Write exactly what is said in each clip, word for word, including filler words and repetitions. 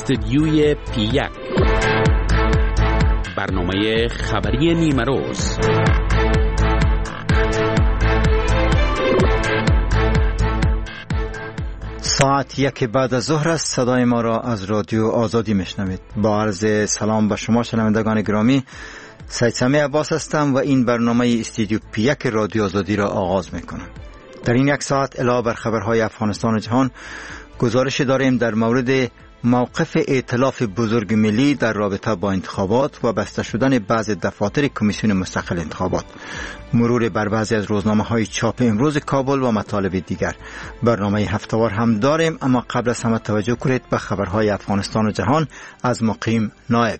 استدیوی پی یک، برنامه خبری نیمه روز. ساعت یک بعد از ظهر است. صدای ما را از رادیو آزادی میشنوید. با عرض سلام به شما شنوندگان گرامی، سید سمیع عباس هستم و این برنامه استودیو پی یک رادیو آزادی را آغاز میکنم. در این یک ساعت علاوه بر خبرهای افغانستان و جهان، گزارش داریم در مورد موقف ائتلاف بزرگ ملی در رابطه با انتخابات و بسته شدن بعضی دفاتر کمیسیون مستقل انتخابات، مرور بر بعضی از روزنامه‌های چاپ امروز کابل و مطالب دیگر. برنامه هفته‌وار هم داریم، اما قبل از همه توجه کنید به خبرهای افغانستان و جهان از مقیم نائب.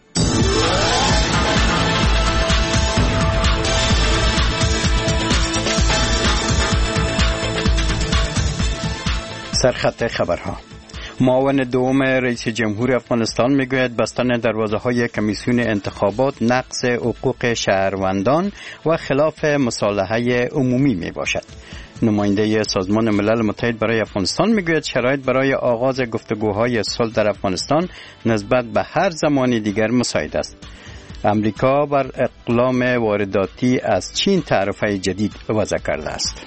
سرخط خبرها. معاون دوم رئیس جمهور افغانستان میگوید بستن دروازه های کمیسیون انتخابات نقض حقوق شهروندان و خلاف مصالحه عمومی می باشد. نماینده سازمان ملل متحد برای افغانستان میگوید شرایط برای آغاز گفتگوهای صلح در افغانستان نسبت به هر زمان دیگر مساعد است. امریکا بر اقلام وارداتی از چین تعرفه جدید وضع کرده است.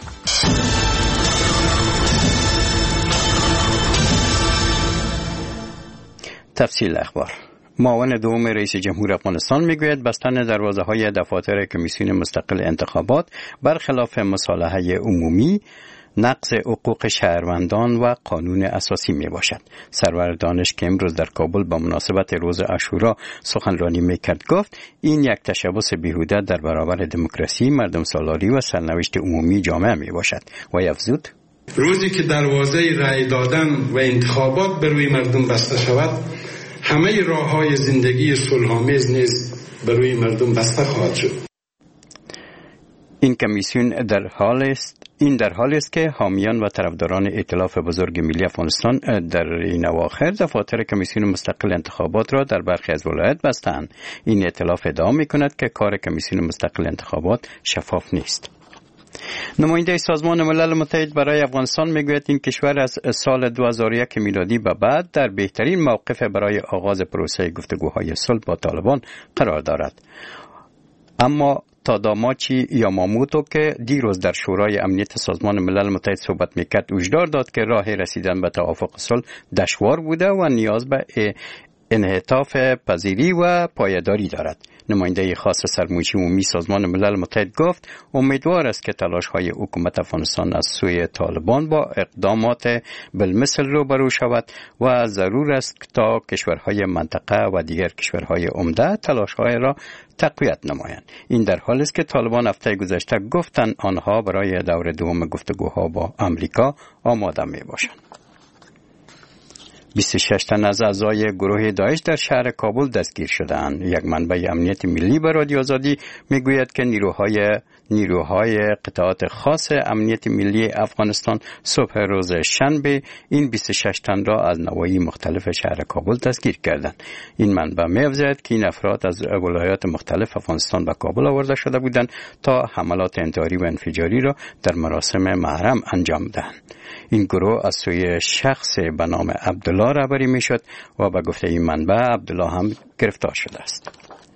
تفصیل اخبار. معاون دوم رئیس جمهور افغانستان میگوید بستن دروازه های دفاتر کمیسیون مستقل انتخابات برخلاف مصالحه عمومی، نقض حقوق شهروندان و قانون اساسی می باشد. سرور دانش که امروز در کابل با مناسبت روز عاشورا سخنرانی میکرد گفت این یک تشبث بیهوده در برابر دموکراسی، مردم سالاری و سرنوشت عمومی جامعه می باشد و افزود روزی که دروازه رأی دادن و انتخابات بر روی مردم بسته شود، همه راه‌های زندگی صلح‌آمیز نیز بر روی مردم بسته خواهد شد. این کمیسیون در حال است این در حالی است که حامیان و طرفداران ائتلاف بزرگ ملی افغانستان در این اواخر دفاتر کمیسیون مستقل انتخابات را در برخی از ولایات بستند. این ائتلاف ادعا می‌کند که کار کمیسیون مستقل انتخابات شفاف نیست. نماینده سازمان ملل متحد برای افغانستان میگوید این کشور از سال دو هزار و یک میلادی به بعد در بهترین موقف برای آغاز پروسه گفتگوهای صلح با طالبان قرار دارد. اما تاداماچی یاماموتو که دیروز در شورای امنیت سازمان ملل متحد صحبت میکرد هشدار داد که راه رسیدن به توافق صلح دشوار بوده و نیاز به انعطاف پذیری و پایداری دارد. نماینده خاص سرمایه‌ای عمومی سازمان ملل متحد گفت امیدوار است که تلاش‌های حکومت افغانستان از سوی طالبان با اقدامات بالمثل روبرو شود و ضرور است تا کشورهای منطقه و دیگر کشورهای عمده تلاش‌های را تقویت نمایند. این در حالی است که طالبان هفته گذشته گفتند آنها برای دور دوم گفتگوها با آمریکا آماده میباشند. بیست و شش تن از اعضای گروه داعش در شهر کابل دستگیر شدند. یک منبع امنیت ملی به رادیو آزادی میگوید که نیروهای نیروهای قطعات خاص امنیت ملی افغانستان صبح روز شنبه این بیست و شش تن را از نواحی مختلف شهر کابل دستگیر کردند. این منبع می‌افزاید که این افراد از ولایات مختلف افغانستان به کابل آورده شده بودند تا حملات انتحاری و انفجاری را در مراسم محرم انجام دهند. این گروه از سوی شخص به نام عبدالله رهبری میشد و به گفته این منبع عبدالله هم گرفتار شده است.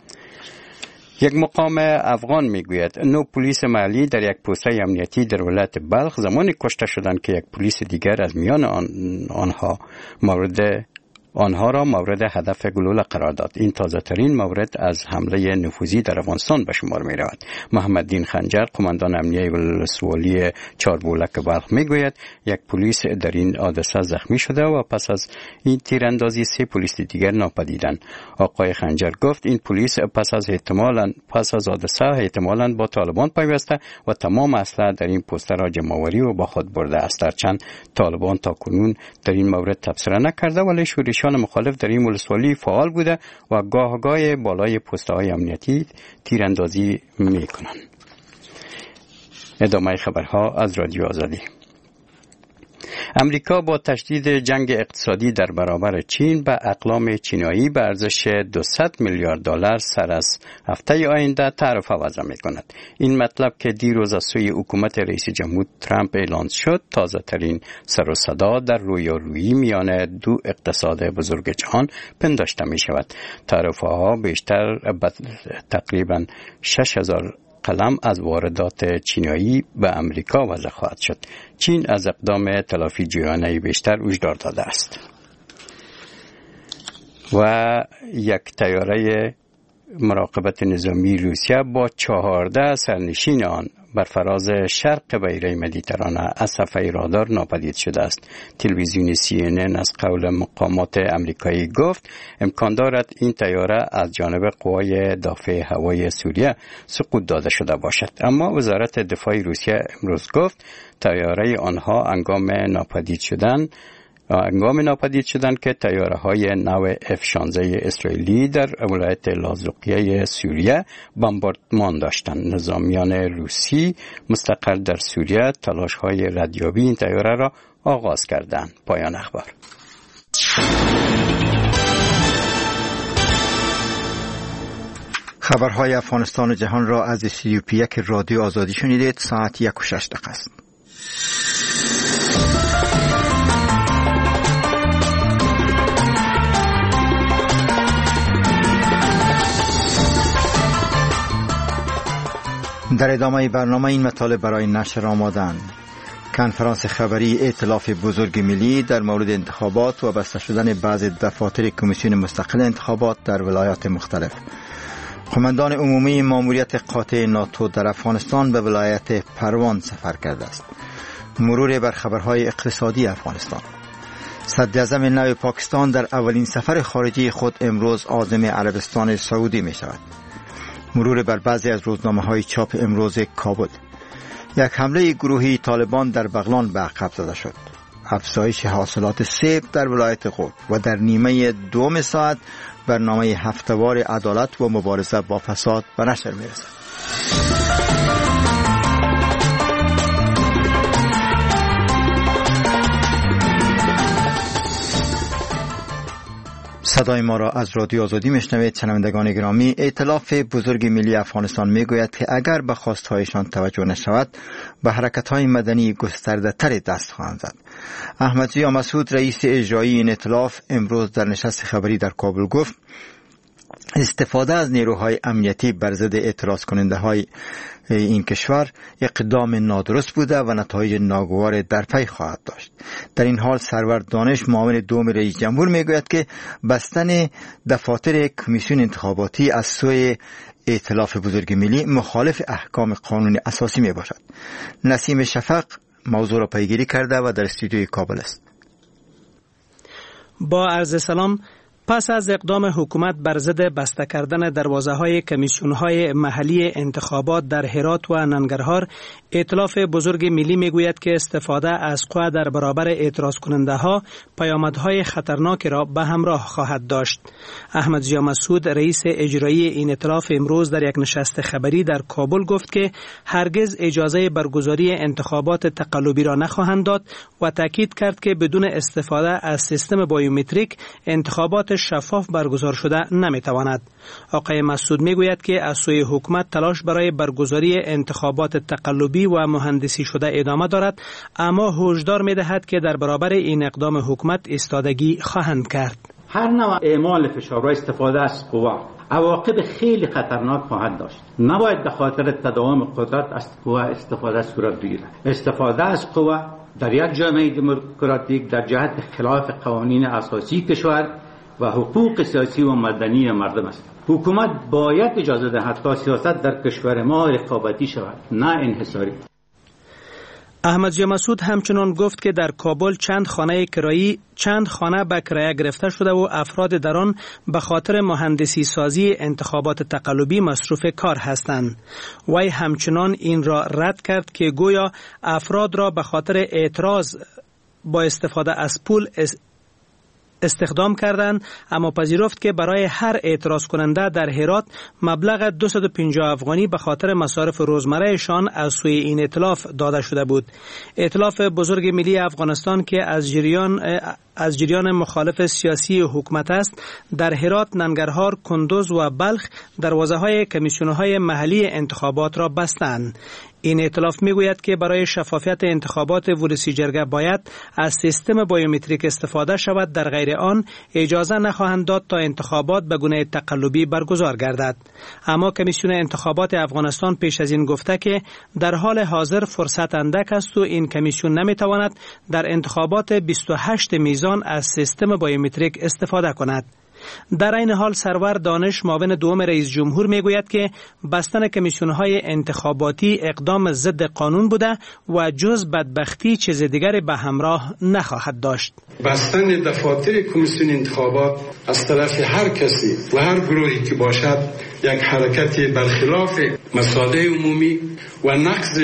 یک مقام افغان میگوید نو پلیس محلی در یک پوسته امنیتی در ولایت بلخ زمانی کشته شدند که یک پلیس دیگر از میان آن آنها مورد آنها را مورد هدف گلوله قرار داد. این تازه ترین مورد از حمله نفوذی در افغانستان به شمار می رود. محمد دین خنجر قماندان امنیه ولسوالی چاربولک بلخ می گوید یک پلیس در این حادثه زخمی شده و پس از این تیراندازی سه پلیس دیگر ناپدیدند. آقای خنجر گفت این پلیس پس از احتمالاً پس از حادثه احتمالاً با طالبان پیوسته و تمام اسلحه در این پوسته را جمع‌آوری و با خود برده است. هرچند طالبان تاکنون در این مورد تبصره نکرده ولی شورشیان مخالف در این ولسوالی فعال بوده و گاه گاه بالای پست‌های امنیتی تیراندازی می‌کنند. ادامه خبرها از رادیو آزادی. امریکا با تشدید جنگ اقتصادی در برابر چین به اقلام چینایی به ارزش دویست میلیارد دلار سر از هفته آینده تعرفه وضع می‌کند. این مطلب که دیروز از سوی حکومت رئیس جمهور ترامپ اعلان شد، تازه ترین سر و صدا در رویارویی میان دو اقتصاد بزرگ جهان پنداشته می شود. تعرفه ها بیشتر تقریبا شش هزار قلم از واردات چینایی به امریکا وضع خواهد شد. چین از اقدام تلافی جویانه بیشتر هشدار داده است. و یک طیاره مراقبت نظامی روسیه با چهارده سرنشین آن بر فراز شرق بحیره مدیترانه از صفحه رادار ناپدید شده است. تلویزیون سی ان ان از قول مقامات امریکایی گفت امکان دارد این طیاره از جانب قوای دفاع هوایی سوریه سقوط داده شده باشد، اما وزارت دفاع روسیه امروز گفت طیاره آنها هنگام ناپدید شدن انگام ناپدید شدن که طیاره های نو اف شانزده اسرائیلی در ولایت لازقیه سوریه بمباردمان داشتند. نظامیان روسی مستقر در سوریه تلاش های ردیابی این طیاره را آغاز کردند. پایان اخبار. خبرهای افغانستان و جهان را از استودیو پی یک رادیو آزادی شنیدید. ساعت یک و شش دقیقه است. در ادامه برنامه این مطالب برای نشر آمادند. کنفرانس خبری ائتلاف بزرگ ملی در مورد انتخابات و بسته شدن بعضی دفاتر کمیسیون مستقل انتخابات در ولایات مختلف. قماندان عمومی ماموریت قاطع ناتو در افغانستان به ولایت پروان سفر کرده است. مرور بر خبرهای اقتصادی افغانستان. صدر اعظم نو پاکستان در اولین سفر خارجی خود امروز عازم عربستان سعودی می شود. مرور بر بعضی از روزنامه‌های چاپ امروز کابل. یک حمله گروهی طالبان در بغلان به عقب زده شد. افزایش حاصلات سیب در ولایت قم و در نیمه دوم ساعت برنامه هفته‌وار عدالت و مبارزه با فساد به نشر می‌رسد. صدای ما را از رادیو آزادی میشنوید. شنوندگان گرامی، ائتلاف بزرگ ملی افغانستان میگوید که اگر به خواستهایشان توجه نشود به حرکت‌های مدنی گسترده تر دست خواهند زد. احمد ضیا مسعود رئیس اجرایی این ائتلاف امروز در نشست خبری در کابل گفت استفاده از نیروهای امنیتی بر ضد اعتراض کننده های این کشور اقدام نادرست بوده و نتایج ناگوار در پی خواهد داشت. در این حال سرور دانش معاون دوم رئیس جمهور میگوید که بستن دفاتر کمیسیون انتخاباتی از سوی ائتلاف بزرگ ملی مخالف احکام قانون اساسی می باشد. نسیم شفق موضوع را پیگیری کرده و در استودیوی کابل است. با عرض سلام. پس از اقدام حکومت بر ضد بسته کردن دروازه‌های کمیسیون‌های محلی انتخابات در هرات و ننگرهار، ائتلاف بزرگ ملی میگوید که استفاده از قوه در برابر اعتراض کننده‌ها پیامدهای خطرناکی را به همراه خواهد داشت. احمد ضیا مسعود رئیس اجرایی این ائتلاف امروز در یک نشست خبری در کابل گفت که هرگز اجازه برگزاری انتخابات تقلبی را نخواهند داد و تاکید کرد که بدون استفاده از سیستم بایومتریک انتخابات شفاف برگزار شده نمیتواند. آقای مسعود میگوید که از سوی حکومت تلاش برای برگزاری انتخابات تقلبی و مهندسی شده ادامه دارد، اما هشدار میدهد که در برابر این اقدام حکومت ایستادگی خواهند کرد. هر نوع اعمال فشار و استفاده از قوا عواقب خیلی خطرناک خواهد داشت. نباید به خاطر تداوم قدرت از قوا استفاده صورت بگیرد. استفاده از قوا در یک جامعه دموکراتیک در جهت خلاف قوانین اساسی کشور و حقوق سیاسی و مدنی مردم است. حکومت باید اجازه دهد تا سیاست در کشور ما رقابتی شود، نه انحصاری. احمد ضیا مسعود همچنان گفت که در کابل چند خانه کرایی چند خانه به کرایه گرفته شده و افراد در آن به خاطر مهندسی سازی انتخابات تقلبی مصروف کار هستند. وی همچنان این را رد کرد که گویا افراد را به خاطر اعتراض با استفاده از پول استخدام کردند، اما پذیرفت که برای هر اعتراض کننده در هرات مبلغ دویست و پنجاه افغانی به خاطر مصارف روزمرهشان از سوی این ائتلاف داده شده بود. ائتلاف بزرگ ملی افغانستان که از جریان از جریان مخالف سیاسی حکومت است، در هرات، ننگرهار، کندوز و بلخ دروازه‌های کمیسیون‌های محلی انتخابات را بستند. این ائتلاف میگوید که برای شفافیت انتخابات ولسی جرگه باید از سیستم بایومتریک استفاده شود، در غیر آن اجازه نخواهند داد تا انتخابات به گونه تقلبی برگزار گردد. اما کمیسیون انتخابات افغانستان پیش از این گفته که در حال حاضر فرصت اندک است و این کمیسیون نمیتواند در انتخابات بیست و هشت میزان از سیستم بایومتریک استفاده کند. در این حال سرور دانش، معاون دوم رئیس جمهور، میگوید که بستن کمیسیون‌های انتخاباتی اقدام ضد قانون بوده و جز بدبختی چیز دیگری به همراه نخواهد داشت. بستن دفاتر کمیسیون انتخابات از طرف هر کسی و هر گروهی که باشد یک حرکت برخلاف مصالح عمومی و نقض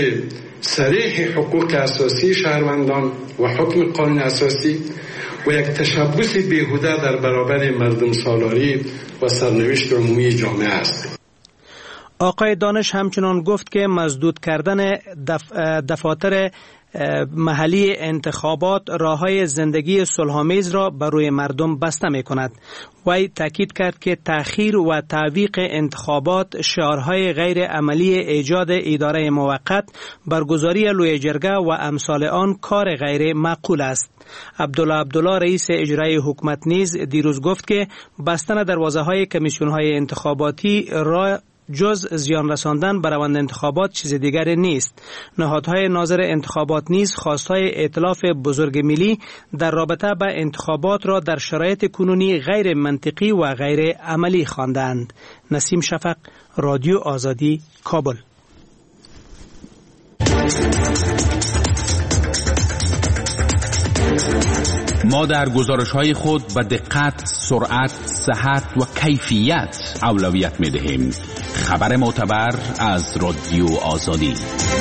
صریح حقوق اساسی شهروندان و حکم قانون اساسی و یک تشبث بیهوده در برابر مردم سالاری و سرنوشت عمومی جامعه است. آقای دانش همچنان گفت که مسدود کردن دف... دفاتر محلی انتخابات راههای زندگی صلح‌آمیز را بر روی مردم بسته می کند. وی تاکید کرد که تأخیر و تعویق انتخابات شعارهای غیر عملی ایجاد اداره موقت، برگزاری لوی جرگه و امثال آن کار غیر معقول است. عبدالله عبدالله رئیس اجرایی حکومت نیز دیروز گفت که بستن دروازه‌های کمیسیون‌های انتخاباتی را جز زیان رساندن بر روند انتخابات چیز دیگری نیست. نهادهای ناظر انتخابات نیز خواستهای ائتلاف بزرگ ملی در رابطه با انتخابات را در شرایط کنونی غیر منطقی و غیر عملی خواندند. نسیم شفق، رادیو آزادی، کابل. ما در گزارش‌های خود به دقت، سرعت، صحت و کیفیت اولویت می‌دهیم. خبر معتبر از رادیو آزادی.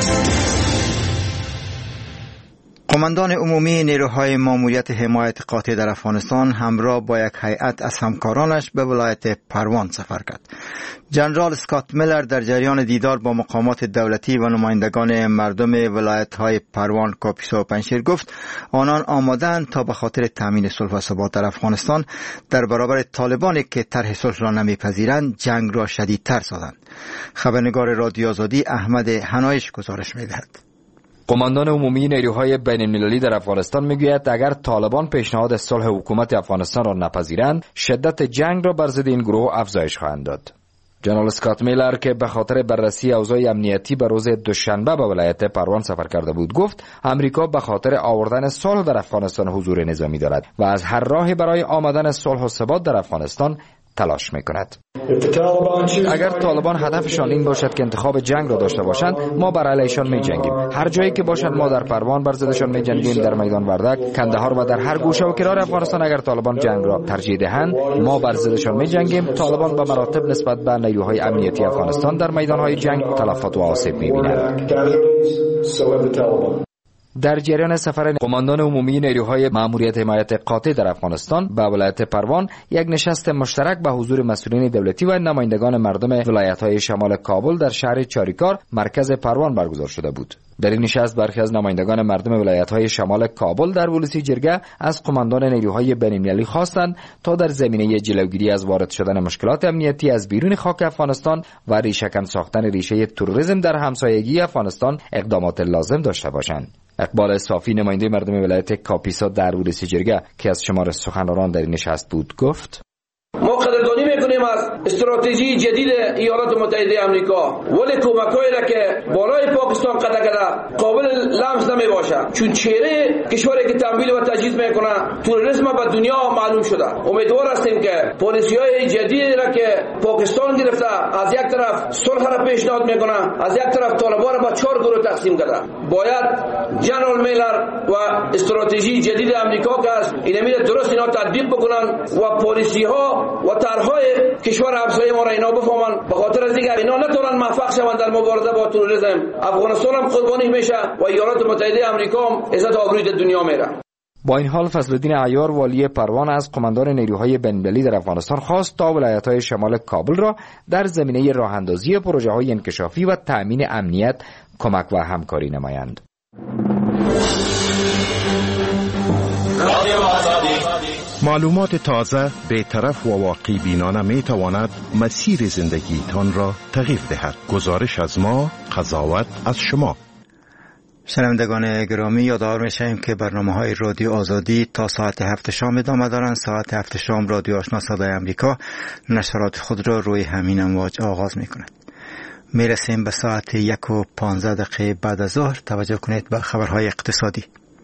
قماندان عمومی نیروهای ماموریت حمایت قاطع در افغانستان همراه با یک هیئت از همکارانش به ولایت پروان سفر کرد. جنرال اسکات میلر در جریان دیدار با مقامات دولتی و نمایندگان مردم ولایت‌های پروان، کاپیسا و پنجشیر گفت آنان آماده‌اند تا به خاطر تامین صلح و ثبات در افغانستان در برابر طالبانی که طرح صلح را نمیپذیرند جنگ را شدیدتر سازند. خبرنگار رادیو آزادی احمد حنایش گزارش می‌دهد. قماندان عمومی نیروهای بین‌المللی در افغانستان میگوید اگر طالبان پیشنهاد صلح حکومت افغانستان را نپذیرند، شدت جنگ را بر ضد این گروه افزایش خواهند داد. جنرال اسکات میلر که به خاطر بررسی اوضاع امنیتی به روز دوشنبه به ولایت پروان سفر کرده بود گفت امریکا به خاطر آوردن صلح در افغانستان حضور نظامی دارد و از هر راهی برای آمدن صلح و ثبات در افغانستان تلاش میکند. اگر طالبان هدفشان این باشد که انتخاب جنگ را داشته باشند، ما بر علیشان می جنگیم. هر جایی که باشند ما در پروان بر ضدشان می جنگیم، در میدان وردک، کندهار و در هر گوشه و کنار افغانستان اگر طالبان جنگ را ترجیح دهند، ما بر ضدشان می جنگیم. طالبان به مراتب نسبت به نیروهای امنیتی افغانستان در میدانهای جنگ تلفات و آسیب می بینند. در جریان سفر قماندان عمومی نیروهای ماموریت حمایت قاطع در افغانستان به ولایت پروان، یک نشست مشترک به حضور مسئولین دولتی و نمایندگان مردم ولایت‌های شمال کابل در شهر چاریکار، مرکز پروان برگزار شده بود. در این نشست برخی از نمایندگان مردم ولایت‌های شمال کابل در ولسی جرگه از قماندان نیروهای بین‌المللی خواستند تا در زمینه جلوگیری از وارد شدن مشکلات امنیتی از بیرون خاک افغانستان و ریشه‌کن ساختن ریشه تروریسم در همسایگی افغانستان اقدامات لازم داشته باشند. اقبال صافی نماینده مردم ولایت کاپیسا در ولسی جرگه که از شمار سخنرانان در این نشست بود گفت: ما قدردانی میکنیم از استراتژی جدید ایالات متحده آمریکا، ولی کمک‌هایی را که بالای پاکستان قطع کرده قابل لمس نمیباشد، چون چهره کشوری که تمویل و تجهیز میکنه تروریسم به دنیا معلوم شده. امیدوار هستیم که پالیسی‌های جدیدی را که پاکستان گرفته، از یک طرف صلح را پیشنهاد میکنه، از یک طرف طالبان را به چهار گروه تقسیم کرده، باید جنرال میلر و استراتژی جدید آمریکا که است اینمی درست اینا تطبیق بکنن و پالیسی‌ها و طرحهای کشور همسایه ما را اینا بفهمن، به خاطر از دیگر اینا نتونن موفق شوند در مبارزه با تروریسم. افغانستان هم قربانی میشه و ایالات متحده آمریکا هم عزت و آبروی دنیا میره. با این حال فضلالدین عیار والی پروان از قماندان نیروهای بین‌المللی در افغانستان خواست تا ولایت‌های شمال کابل را در زمینه راه‌اندازی پروژه‌های انکشافی و تأمین امنیت کمک و همکاری نمایند. معلومات تازه، بی‌طرف و واقعی بینانه می تواند مسیر زندگیتان را تغییر دهد. گزارش از ما، قضاوت از شما. شنوندگان گرامی، یادآور می‌شویم که برنامه‌های رادیو آزادی تا ساعت هفت شام ادامه دارند. ساعت هفت شام رادیو آشنا صدای امریکا نشرات خود را روی همین امواج آغاز می‌کند. میرسیم به ساعت یک و پانزده دقیقه بعد از ظهر. توجه کنید به خبرهای اقتصادی.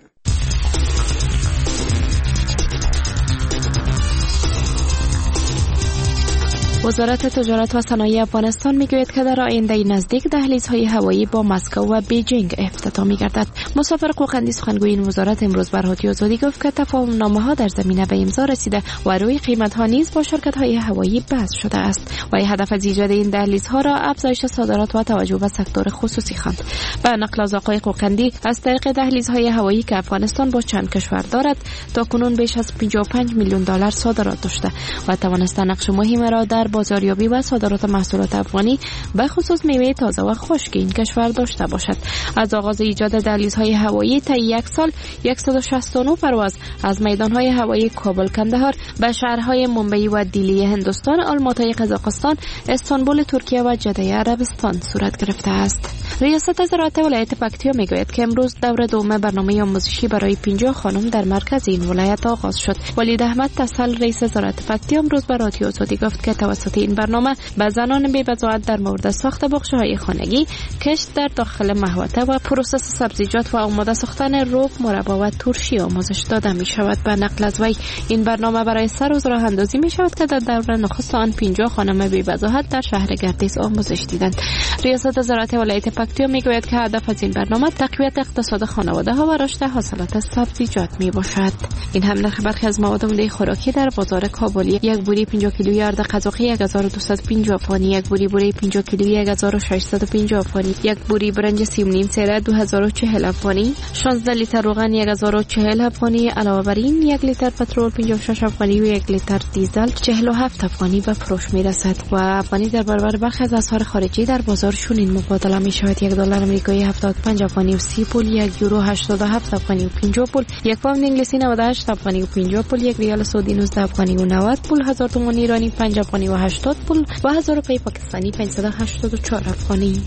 وزارت تجارت و صنایع افغانستان میگوید که در آینده نزدیک دهلیزهای هوایی با مسکو و بیجینگ افتتاح می‌گردد. مسافر قوقندی سخنگوی این وزارت امروز بر رادیو آزادی گفت که تفاهم‌نامه‌ها در زمینه به امضا رسیده و روی قیمت‌ها نیز با شرکت‌های هوایی بحث شده است و هدف از ایجاد این دهلیزها را افزایش صادرات و توجه به سکتور خصوصی خواند. به نقل از آقای قوقندی، از طریق دهلیزهای هوایی که افغانستان با چند کشور دارد تاکنون بیش از پنجاه و پنج میلیون دلار صادرات داشته و توانسته نقش مهمی را در بازاریابی و صادرات محصولات افغانی به خصوص میوه تازه و خشک این کشور داشته باشد. از آغاز ایجاد دهلیزهای هوایی تا یک سال صد و شصت و نه پرواز از میدانهای هوایی کابل کندهار به شهرهای ممبئی و دیلی هندوستان، آلماتای قزاقستان، استانبول ترکیه و جده عربستان صورت گرفته است. ریاست زراعت ولایت پکتیا میگوید که امروز دور دوم برنامه آموزشی برای پنجاه خانم در مرکز این ولایت آغاز شد. ولید احمد تسل رئیس وزارت پکتیا امروز به رادیو آزادی گفت که توسط این برنامه به زنان بی‌بضاعت در مورد ساخت باغچه‌های خانگی، کشت در داخل محوطه و پروسس سبزیجات و آماده ساختن رب، مربا و ترشی آموزش داده می شود. به نقل از وی این برنامه برای سه روز راه اندازی می شود که در دوران نخست آن پنجاه خانم بی‌بضاعت در شهر گردیز آموزش دیدند. ریاست وزارت ولایت پکتیا می گوید که هدف از این برنامه تقویت اقتصاد خانواده ها و رشد حاصلات سبزیجات می باشد. این هم نرخ برخی از مواد عمده خوراکی در بازار کابل: یک بوری پنجاه کیلویی ارد قزاقی یک هزار و دویست و پنجاه افغانی، یک بوری بوره پنجاه کیلویی یک هزار و ششصد و پنجاه افغانی، یک بوری برنج سیم نیم سره دو هزار و چهل افغانی، شانزده لیتر روغن یک هزار و چهل افغانی. علاوه بر این یک لیتر پترول پنجاه و شش افغانی و یک لیتر دیزل چهل و هفت افغانی به فروش می رسد و افغانی در برابر برخی از اسعار خارجی در بازار چنین مبادله می شود: یک دلار آمریکایی هفتاد و پنج افغانی و سی پول، یک یورو هشتاد و هفت افغانی و پنجاه پول، یک پوند انگلیسی نود و هشت افغانی و پنجاه پول، یک ریال سعودی نوزده افغانی و نود پول، هزار تومان ایرانی پنج افغانی و هشتاد پول و هزار روپیه پاکستانی پانصد و هشتاد و چهار افغانی.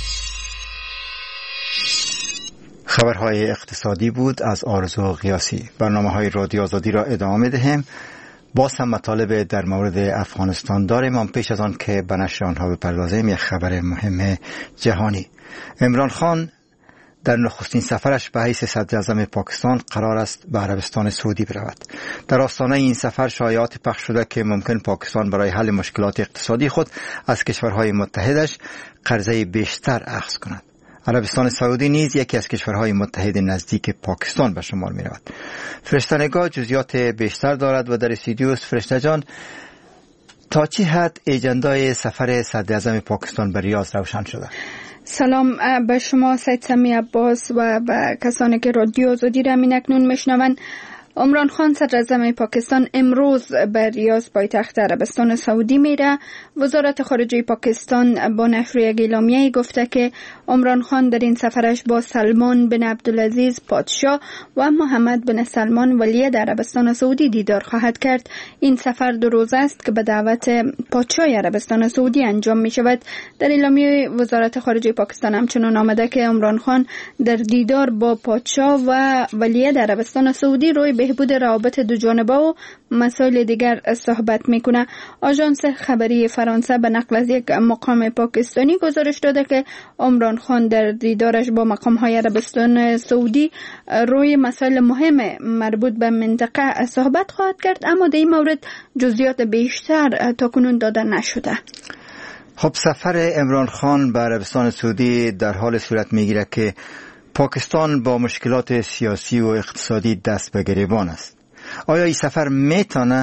خبرهای اقتصادی بود از آرزو قیاسی. برنامه‌های رادیو آزادی را ادامه دهیم. باز هم مطالب در مورد افغانستان داریم، اما پیش از آن که به نشر آنها بپردازیم یک خبر مهم جهانی. عمران خان در نخستین سفرش به حیث صدر اعظم پاکستان قرار است به عربستان سعودی برود. در آستانه این سفر شایعات پخش شده که ممکن پاکستان برای حل مشکلات اقتصادی خود از کشورهای متحدش قرضه بیشتر اخذ کند. عربستان سعودی نیز یکی از کشورهای متحد نزدیک پاکستان به شمار می رود. فرشته‌نگاه جزئیات بیشتر دارد و در استودیو فرشته جان، تا چه حد اجندای سفر صدر اعظم پاکستان به ریاض روشن شده؟ سلام به شما سید سمی عباس و به کسانی که رادیو آزادی را همین اکنون میشنوند. عمران خان صدر اعظم پاکستان امروز به ریاض پایتخت عربستان سعودی میره. وزارت خارجه پاکستان با نشر یک اعلامیه گفته که عمران خان در این سفرش با سلمان بن عبدالعزیز پادشاه و محمد بن سلمان ولی عربستان سعودی دیدار خواهد کرد. این سفر دو روزه است که به دعوت پادشاه عربستان سعودی انجام می شود. در اعلامیه وزارت خارجه پاکستان همچنان آمده که عمران خان در دیدار با پادشاه و ولی عربستان سعودی روی بهبود روابط دو جانبه و مسائل دیگر صحبت میکنه. آژانس خبری فرانسه به نقل از یک مقام پاکستانی گزارش داده که عمران خان در دیدارش با مقام‌های عربستان سعودی روی مسائل مهم مربوط به منطقه صحبت خواهد کرد، اما در این مورد جزئیات بیشتر تاکنون داده نشده. خب سفر عمران خان به عربستان سعودی در حال صورت میگیره که پاکستان با مشکلات سیاسی و اقتصادی دست به گریبان است. آیا این سفر میتونه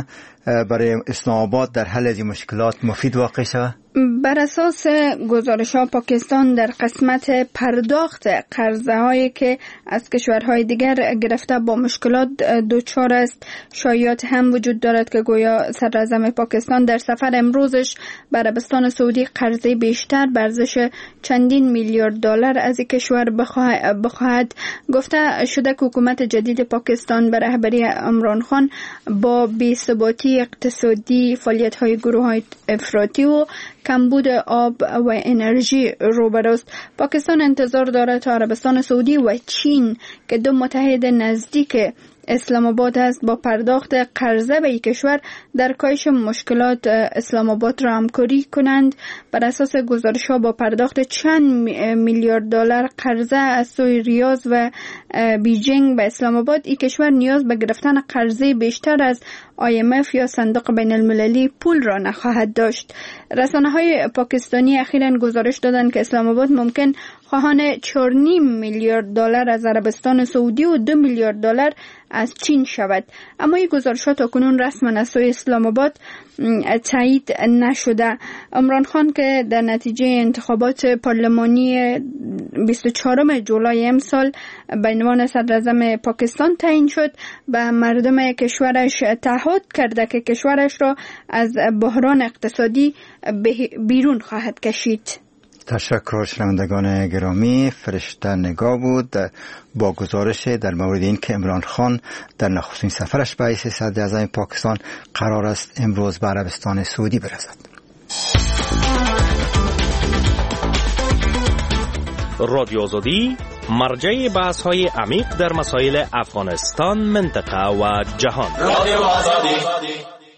برای اسلام آباد در حل از این مشکلات مفید واقع شود؟ بر اساس گزارش ها پاکستان در قسمت پرداخت قرضه هایی که از کشورهای دیگر گرفته با مشکلات دوچار است. شایعات هم وجود دارد که گویا صدراعظم پاکستان در سفر امروزش به عربستان سعودی قرضه بیشتر به ارزش چندین میلیارد دلار از این کشور بخواهد. گفته شده که حکومت جدید پاکستان به رهبری عمران خان با بی‌ثباتی اقتصادی، فعالیت های گروه های افراطی و کمبود آب و انرژی روبروست. پاکستان انتظار دارد تا عربستان سعودی و چین که دو متحد نزدیک اسلام آباد است با پرداخت قرضه به یک کشور در کاهش مشکلات اسلام آباد را همکاری کنند. بر اساس گزارش‌ها با پرداخت چند میلیارد دلار قرضه از سوی ریاض و بیجینگ به اسلام آباد، این کشور نیاز به گرفتن قرضه بیشتر از آی ام اف یا صندوق بین المللی پول را نخواهد داشت. رسانه‌های پاکستانی اخیراً گزارش دادند که اسلام آباد ممکن خواهان چهار و نیم میلیارد دلار از عربستان سعودی و دو میلیارد دلار از چین شود. اما این گزارشات تاکنون رسما از سوی اسلام آباد تایید نشده. عمران خان که در نتیجه انتخابات پارلمانی بیست و چهارم جولای امسال به عنوان صدراعظم پاکستان تعیین شد، به مردم کشورش تعهد کرده که کشورش را از بحران اقتصادی بیرون خواهد کشید. تشکر. شنوندگان گرامی، فرشته نگاه بود با گزارش در مورد این که عمران خان در نخستین سفرش به حیث صدر اعظم پاکستان قرار است امروز به عربستان سعودی برسد. رادیو آزادی مرجع بحث های عمیق در مسائل افغانستان، منطقه و جهان. رادیو آزادی.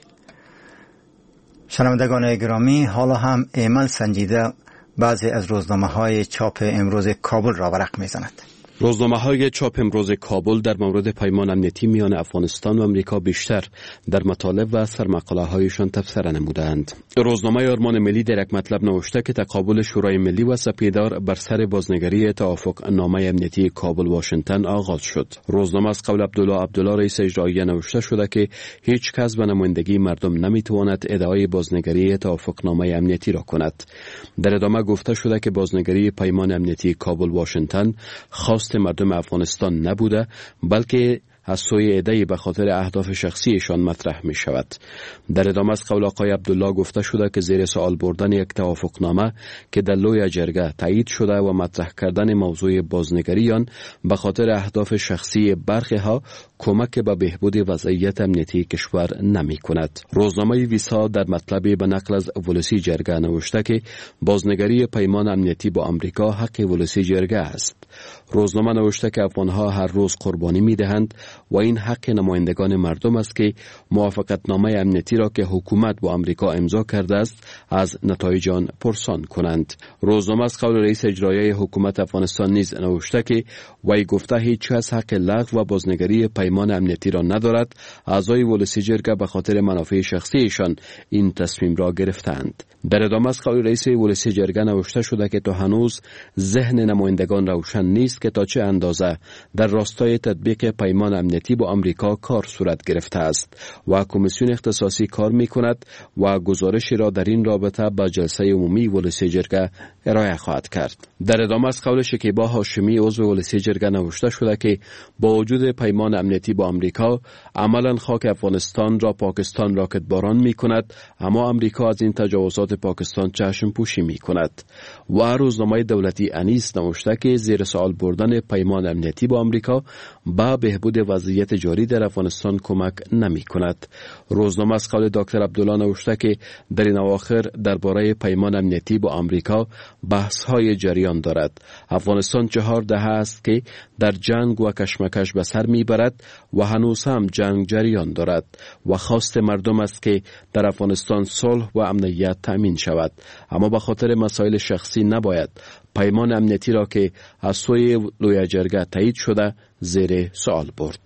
شنوندگان گرامی، حالا هم ایمن سنجیده بعضی از روزنامه‌های چاپ امروز کابل را ورق می‌زند. روزنامه‌های چاپ امروز کابل در مورد پیمان امنیتی میان افغانستان و امریکا بیشتر در مطالب و سرمقاله‌هایشان تبصره نمودند. روزنامه آرمان ملی در یک مطلب نوشته که تقابل شورای ملی و سپیدار بر سر بازنگری توافق نامه امنیتی کابل واشنگتن آغاز شد. روزنامه از قول عبدالله عبدالله رئیس اجرایی نوشته شده که هیچ کس به نمایندگی مردم نمیتواند ادعای بازنگری توافق نامه امنیتی را کند. در ادامه گفته شده که بازنگری پیمان امنیتی کابل واشنگتن خواست مردم افغانستان نبوده، بلکه از سوی عده‌ای به خاطر اهداف شخصیشان مطرح می شود. در ادامه از قول آقای عبدالله گفته شده که زیر سوال بردن یک توافقنامه که در لوی جرگه تایید شده و مطرح کردن موضوع بازنگری آن به خاطر اهداف شخصی برخی ها کمک به بهبود وضعیت امنیتی کشور نمی کند. روزنامه ویسا در مطلبی به نقل از ولسی جرگه نوشته که بازنگری پیمان امنیتی با امریکا حق ولسی جرگه است. روزنامه نوشته که افغانها هر روز قربانی می دهند و این حق نمایندگان مردم است که موافقتنامه امنیتی را که حکومت با امریکا امضا کرده است از نتایج آن پرسان کنند. روزنامه از قول رئیس اجرایی حکومت افغانستان نیز نوشته که وی گفته هیچ کس حق لغو و بازنگری پیمان امنیتی را ندارد. اعضای ولسی جرگه به خاطر منافع شخصیشان این تصمیم را گرفتند. در ادامه از قول رئیس ولسی جرگه نوشته شده که تا هنوز ذهن نمایندگان روشن نیست که تا چه اندازه در راستای تطبیق پیمان امنیتی با امریکا کار صورت گرفته است و کمیسیون اختصاصی کار می کند و گزارشی را در این رابطه به جلسه عمومی ولسی جرگه ارائه خواهد کرد. در ادامه از قول شکیبا هاشمی عضو ولسی جرگه نوشته شده که با وجود پیمان امنیتی با امریکا عملا خاک افغانستان را پاکستان راکت باران می کند، اما امریکا از این تجاوزات پاکستان چشم پوشی می کند. و روزنامه دولتی انیس نوشته که زیر سوال بردن پیمان امنیتی با امریکا با بهبود وضعیت جاری در افغانستان کمک نمی کند. روزنامه از قول دکتر عبدالله نوشته که در این اواخر درباره پیمان امنیتی با امریکا بحث های جریان دارد. افغانستان چهار دهه است که در جنگ و کشمکش به سر می برد و هنوز هم جنگ جریان دارد و خواست مردم است که در افغانستان صلح و امنیت تامین شود، اما به خاطر مسائل شخصی نباید پیمان امنیتی را که از سوی لوی جرگه تایید شده زیر سوال برد.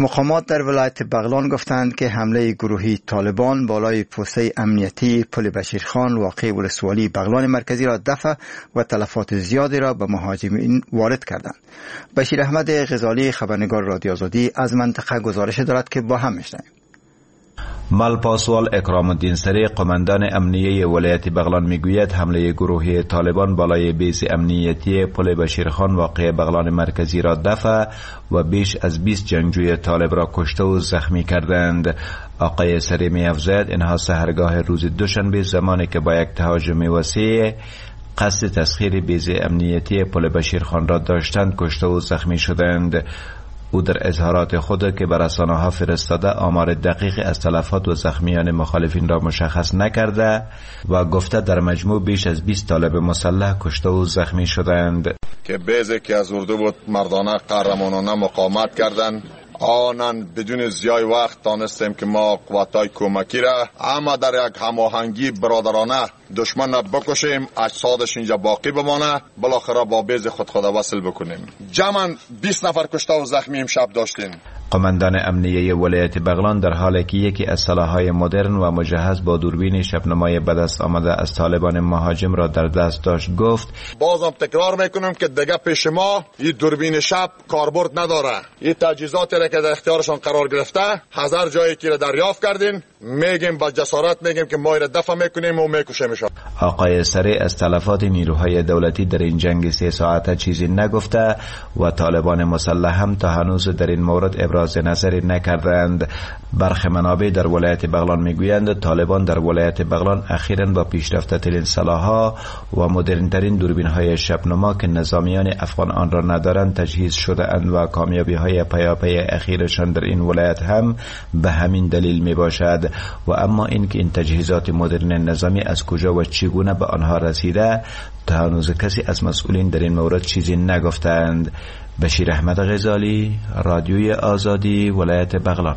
مقامات در ولایت بغلان گفتند که حمله گروهی طالبان بالای پوسته امنیتی پل بشیرخان واقع ولسوالی بغلان مرکزی را دفع و تلفات زیادی را به مهاجمین وارد کردند. بشیر احمد غزالی خبرنگار رادیو آزادی از منطقه گزارش دارد که با هم میشنویم. ملپاسوال اکرام الدین سری قماندان امنیه ولایت بغلان میگوید حمله گروهی طالبان بالای بیس امنیتی پل بشیرخان واقع بغلان مرکزی را دفع و بیش از بیست جنگجوی طالب را کشته و زخمی کردند. آقای سری می‌افزاید اینها سحرگاه روز دوشنبه زمانی که با یک تهاجم وسیع قصد تسخیر بیس امنیتی پل بشیرخان را داشتند کشته و زخمی شدند. او در اظهارات خود که به رسانه‌ها فرستاده آمار دقیق از تلفات و زخمیان مخالفین را مشخص نکرده و گفته در مجموع بیش از بیست طالب مسلح کشته و زخمی شدند. که بیزی که از اردو بود مردانه قهرمانانه مقاومت کردند. آنان بدون ضیاع وقت دانستیم که ما قوتای کمکی را اما در یک هماهنگی برادرانه دشمن را بکشیم، اجسادش اینجا باقی بمانه، بالاخره با بیز خود خود وصل بکنیم. جمعاً بیست نفر کشته و زخمی امشب داشتیم. قماندان امنیه ولایت بغلان در حالی که یکی از سلاح‌های مدرن و مجهز با دوربین شبنمای به دست آمده از طالبان مهاجم را در دست داشت گفت: بازم تکرار میکنم که دیگه پیش ما این دوربین شب کاربرد نداره. این تجهیزاتی را که در اختیارشان قرار گرفته هزار جایی که دریافت کردین، میگیم با جسارت میگیم که ما را دفع میکنیم و میکشیمشان. آقای سری از تلفات نیروهای دولتی در این جنگ سه ساعته چیزی نگفته و طالبان مسلح هم تا هنوز در این مورد ابراز نظری نکردند. برخی منابع در ولایت بغلان میگویند طالبان در ولایت بغلان اخیراً با پیشرفته ترین سلاح‌ها و مدرن ترین دوربین‌های شبنما که نظامیان افغان آن را ندارند تجهیز شده اند و کامیابی‌های پیاپی اخیرشان در این ولایت هم به همین دلیل میباشد. و اما اینکه این تجهیزات مدرن نظامی از کجا و چگونه به آنها رسیده تا هنوز کسی از مسئولین در این مورد چیزی نگفتند. بشیر احمد غزالی، رادیوی آزادی، ولایت بغلان.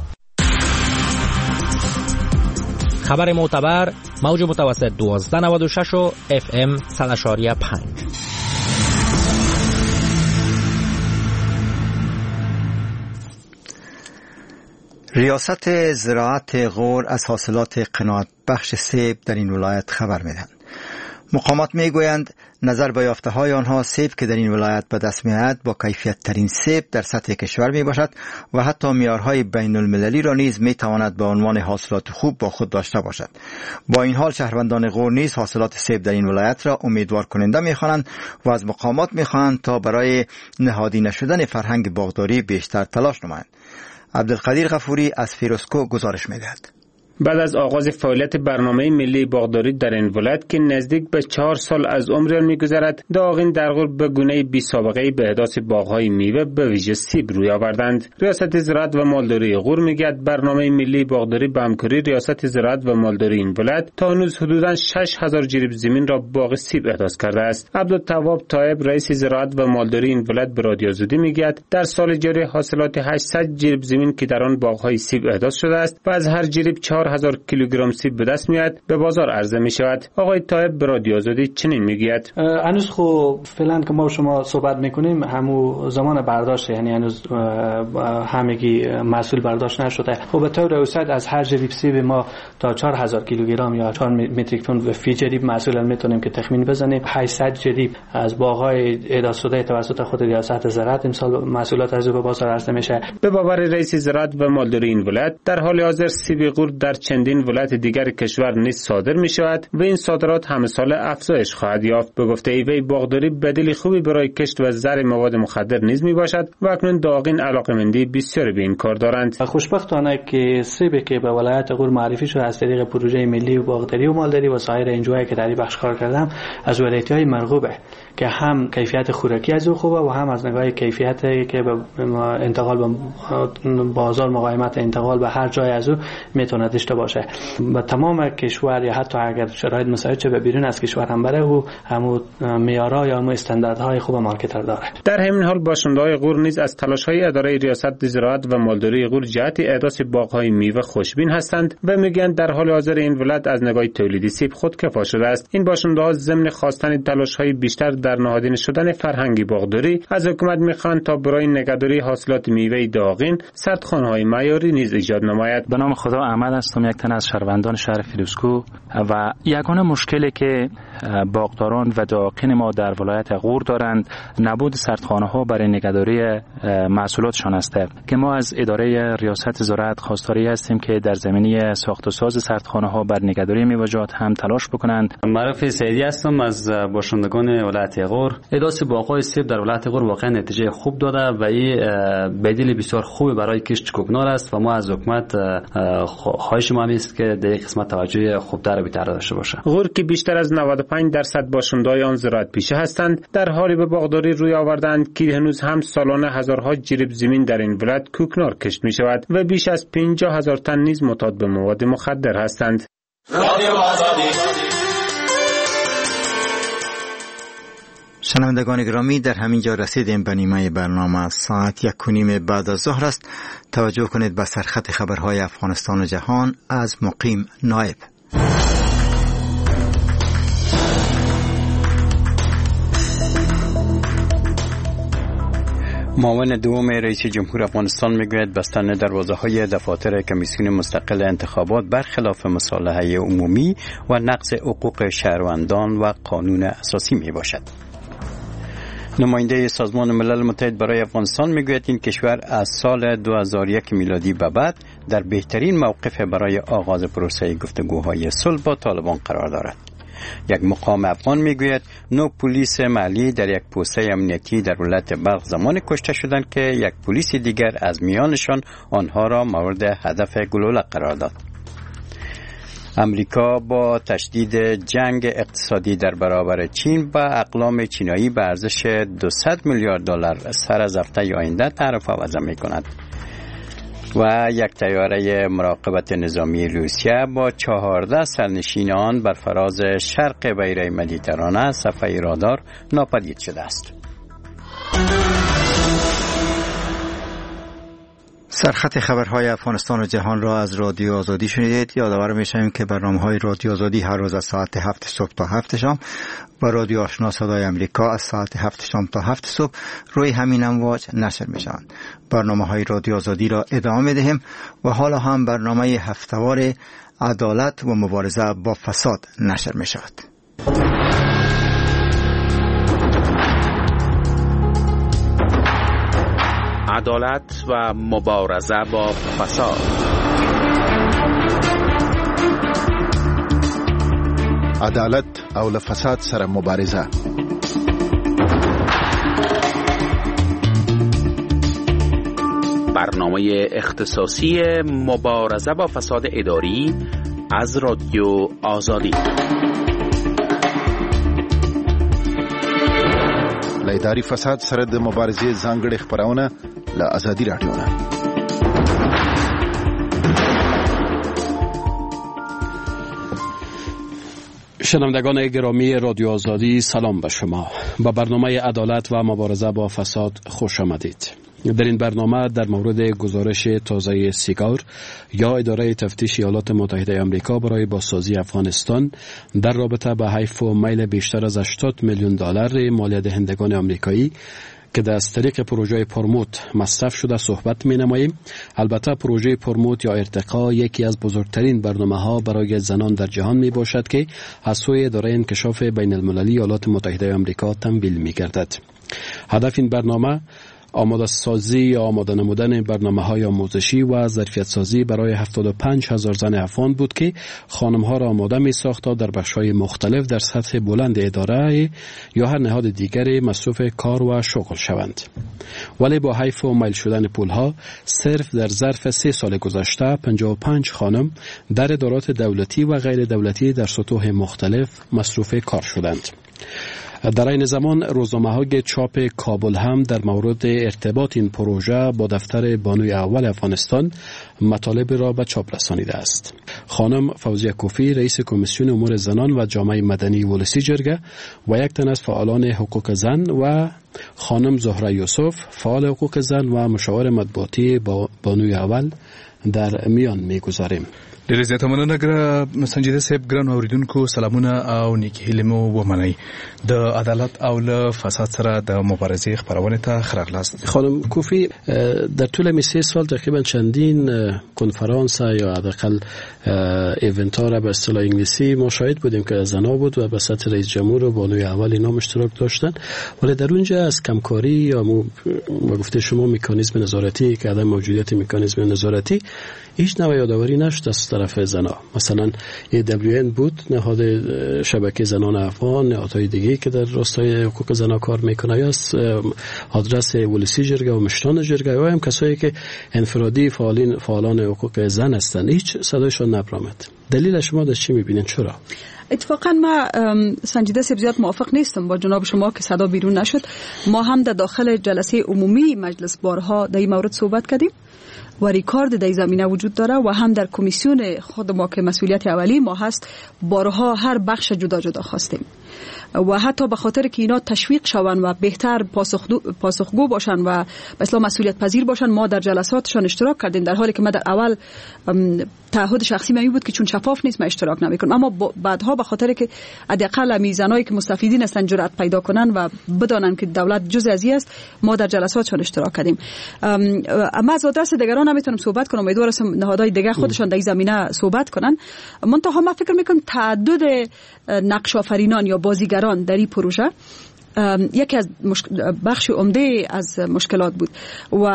خبر معتبر، موج متوسط دوازده نود و شش و اف ام صد و پنج. ریاست زراعت غور از حاصلات قناعت بخش سیب در این ولایت خبر میدهند. مقامات میگویند نظر به یافته های آنها سیب که در این ولایت به دست میآید با کیفیت ترین سیب در سطح کشور می باشد و حتی معیارهای بین المللی را نیز می تواند به عنوان حاصلات خوب با خود داشته باشد. با این حال شهروندان غور نیز حاصلات سیب در این ولایت را امیدوار کننده می خوانند و از مقامات می خواهند تا برای نهادینه شدن فرهنگ باغداری بیشتر تلاش نمایند. عبدالقدیر غفوری از فیروسکو گزارش می دهد. بعد از آغاز فعالیت برنامه ملی باغداری در این ولایت که نزدیک به چهار سال از عمر می‌گذرد، داغین در غور به گونه بی سابقه به احداث باغ‌های میوه به ویژه سیب روی آوردند. ریاست زراعت و مالداری غور میگوید برنامه ملی باغداری به همکاری ریاست زراعت و مالداری این ولایت تا هنوز حدوداً شش هزار جریب زمین را باغ سیب احداث کرده است. عبدالتواب طایب رئیس زراعت و مالداری این ولایت به رادیو آزادی میگوید در سال جاری حاصلات هشتصد جریب زمین که در آن باغ‌های سیب احداث شده است و از هر جریب چهار هزار کیلوگرم سیب به دست میاد به بازار عرضه می شود. آقای طایب به رادیو آزادی چنین میگوید: هنوز خب فعلا که ما شما صحبت میکنیم همو زمان برداشت، یعنی هنوز همگی محصول برداشت نشده. خب به طور اوسط از هر جریب سیب ما تا چهار هزار کیلوگرم یا چهار متریک تن فی جریب محصول میتونیم که تخمین بزنیم. هشتصد جریب از باغ‌های احداث شده توسط خود ریاست زراعت امسال محصولات از به بازار عرضه میشه. به باور رئیس زراعت و مالداری این ولایت در حال حاضر سیب غور در چندین ولایت دیگر کشور نیز صادر می شود و این صادرات همه سال افزایش خواهد یافت. به گفته وی باغداری بدیل خوبی برای کشت و زرع مواد مخدر نیز می باشد و اکنون داغین علاقمندی بسیاری به این کار دارند. خوشبختانه که سیبی که به ولایت غور معرفی شده از طریق پروژه ملی باغداری و مالداری و سایر انجوهایی که در این بخش کار کردم از ولایت‌های مرغوبه که هم کیفیت خوراکی از او خوبه و هم از نگاه کیفیتی که به انتقال به بازار مقاومت انتقال به هر جای از او میتونه داشته باشه. به تمام کشور یا حتی اگر شرایط مساعد چه به بیرون از کشور هم بره او همو معیارها یا همو استانداردهای خوب مارکتر داره. در همین حال باشنده‌های غور نیز از تلاش‌های اداره ریاست زراعت و مالداری غور جهت احداث باغ‌های میوه خوشبین هستند و میگویند در حال حاضر این ولایت از نگاه تولیدی سیب خودکفا شده است. این باشنده‌ها ضمن خواستن تلاش‌های بیشتر در نهادینه شدن فرهنگ باغداری، از حکومت میخوان تا برای نگهداری حاصلات میوه داغین سردخانه‌های معیاری نیز ایجاد نماید. به نام خدا احمد هستم، یک تن از شهروندان شهر فیروزکوه و یگانه مشکلی که باغداران و داغین ما در ولایت غور دارند نبود سردخانه‌ها برای نگهداری محصولاتشان است که ما از اداره ریاست زراعت خواستاری هستیم که در زمینه ساخت و ساز سردخانه‌ها بر نگهداری میوه‌جات هم تلاش بکنند. معروف سیدی هستم از باشندگان ولایت غور. اداس باغ‌های سیب در ولایت غور واقعا نتیجه خوب داده و این بدیل بسیار خوبی برای کشت کوکنار است و ما از حکومت خواهش ما است که در این قسمت توجه خوبتر بیشتر داشته باشه. غور که بیشتر از نود و پنج درصد باشندگان آن زراعت پیشه هستند، در حالی به باغداری روی آوردند که هنوز هم سالانه هزارها جریب زمین در این ولایت کوکنار کشت می شود و بیش از پنجاه هزار تن نیز معتاد به مواد مخدر هستند. شنوندگان گرامی، در همین جا رسیدیم به نیمه برنامه. ساعت یک و نیم بعد از ظهر است. توجه کنید به سرخط خبرهای افغانستان و جهان از مقیم نایب. معاون دوم رئیس جمهور افغانستان میگوید بستن دروازه‌های دفاتر کمیسیون مستقل انتخابات برخلاف مصالحه عمومی و نقض حقوق شهروندان و قانون اساسی می باشد. نماینده سازمان ملل متحد برای افغانستان میگوید این کشور از سال دو هزار و یک میلادی به بعد در بهترین موقف برای آغاز پروسه گفتگوهای صلح با طالبان قرار دارد. یک مقام افغان میگوید نو پلیس محلی در یک پوسته امنیتی در ولایت بلخ زمان کشته شدند که یک پلیس دیگر از میانشان آنها را مورد هدف گلوله قرار داد. امریکا با تشدید جنگ اقتصادی در برابر چین و اقلام چینایی به ارزش دویست میلیارد دلار سر از هفته آینده تعرفه وضع می‌کند. و یک طیاره مراقبت نظامی روسیه با چهارده سرنشین آن بر فراز شرق بحیره مدیترانه صفحه رادار ناپدید شده است. سرخط خبرهای افغانستان و جهان را از رادیو آزادی شنیدید. یادآور می‌شویم که برنامه‌های رادیو آزادی هر روز از ساعت هفت صبح تا هفت شام و رادیو آشنا صدای امریکا از ساعت هفت شام تا هفت صبح روی همین امواج نشر می‌شوند. برنامه‌های رادیو آزادی را ادامه می‌دهیم و حالا هم برنامه هفته‌وار عدالت و مبارزه با فساد نشر می‌شود. عدالت و مبارزه با فساد. عدالت او له فساد سره مبارزه. برنامه اختصاصی مبارزه با فساد اداری از رادیو آزادی. له اداري فساد سره د مبارزې ځانګړي خبرونه له آزادي رادیو نه. شنوندگان گرامی رادیو آزادی، سلام به شما. با برنامه عدالت و مبارزه با فساد خوش آمدید. در این برنامه در مورد گزارش تازه سیگار یا اداره تفتیش ایالات متحده آمریکا برای بازسازی افغانستان در رابطه به حیف و میل بیشتر از هشتاد میلیون دلار مالیه دهندگان آمریکایی که از طریق پروژه پرموت مصرف شده صحبت می نماییم. البته پروژه پرموت یا ارتقا یکی از بزرگترین برنامه ها برای زنان در جهان می باشد که از سوی اداره انکشاف بین المللی ایالات متحده آمریکا تمویل می گردد. هدف این برنامه آماده سازی یا آماده نمودن برنامه های آموزشی و ظرفیت سازی برای هفتاد و پنج هزار زن افغان بود که خانم ها را آماده می ساخت تا در بخش های مختلف در سطح بلند اداره یا هر نهاد دیگری مصروف کار و شغل شوند. ولی با حیف و میل شدن پول ها صرف در ظرف سه سال گذشته پنجاه و پنج خانم در ادارات دولتی و غیر دولتی در سطوح مختلف مصروف کار شدند. در این زمان روزنامه‌های چاپ کابل هم در مورد ارتباط این پروژه با دفتر بانوی اول افغانستان مطالب را به چاپ رسانیده است. خانم فوزیه کوفی رئیس کمیسیون امور زنان و جامعه مدنی ولسی جرگه و یک تن از فعالان حقوق زن و خانم زهره یوسف فعال حقوق زن و مشاور مطبوعاتی بانوی اول در میان میگذاریم. ډېر زیات مننه ګره سنجیده صاحب. ګران اوریدونکو سلامونه او نیکی هیلې مو ومنئ. د عدالت او له فساد سره د مبارزې خپرونې ته ښه راغلاست. خانم کوفی، در طول می سه سال تقریبا چندین کنفرانس یا حداقل ایونت ها را به اصطلاح انگلیسی ما شاهد بودیم که زنا بود و به سطح رئیس جمهور و بانوی اول اینا اشتراک داشتن، ولی در اونجا از کمکاری یا ما گفته شما مکانیزم نظارتی که عدم موجودیت مکانیزم نظارتی هیچ نوع یادآوری نشد از طرف زنا. مثلا ای دبلیو ان بود، نهاد شبکه زنان افغان، نهادهای دیگه که در راستای حقوق زنا کار میکنه، یا آدرس ولسی جرگه و مشتان جرگه و هم کسایی که انفرادی فعالین فعالان حقوق زن هستند، هیچ صدایشان نبرآمد. دلیل شما در چی میبینین؟ چرا؟ اتفاقا ما سنجیده سیب زیاد موافق نیستم با جناب شما که صدا بیرون نشد. ما هم در داخل جلسه عمومی مجلس بارها در این مورد صحبت کردیم و ریکارد در زمینه وجود داره و هم در کمیسیون خود ما که مسئولیت اولی ما هست بارها هر بخش جدا جدا خواستیم و حتی به خاطر که اینا تشویق شوند و بهتر پاسخگو باشن و به اصطلاح مسئولیت پذیر باشن ما در جلساتشان اشتراک کردیم، در حالی که ما در اول تعهد شخصی من بود که چون شفاف نیست ما اشتراک نمیکنم، اما بعدها به خاطر که حداقل میزانایی که مستفیدین هستن جرأت پیدا کنن و بدانن که دولت جزء از است، ما در جلساتشان اشتراک کردیم. اما از آدرس دیگران نمیتونم صحبت کنم، امیدوارم نهادهای دیگه خودشان در این زمینه صحبت کنن. منتها ما فکر میکنم تعدد نقش آفرینان یا بازیگران در این پروژه یکی از بخش عمده از مشکلات بود و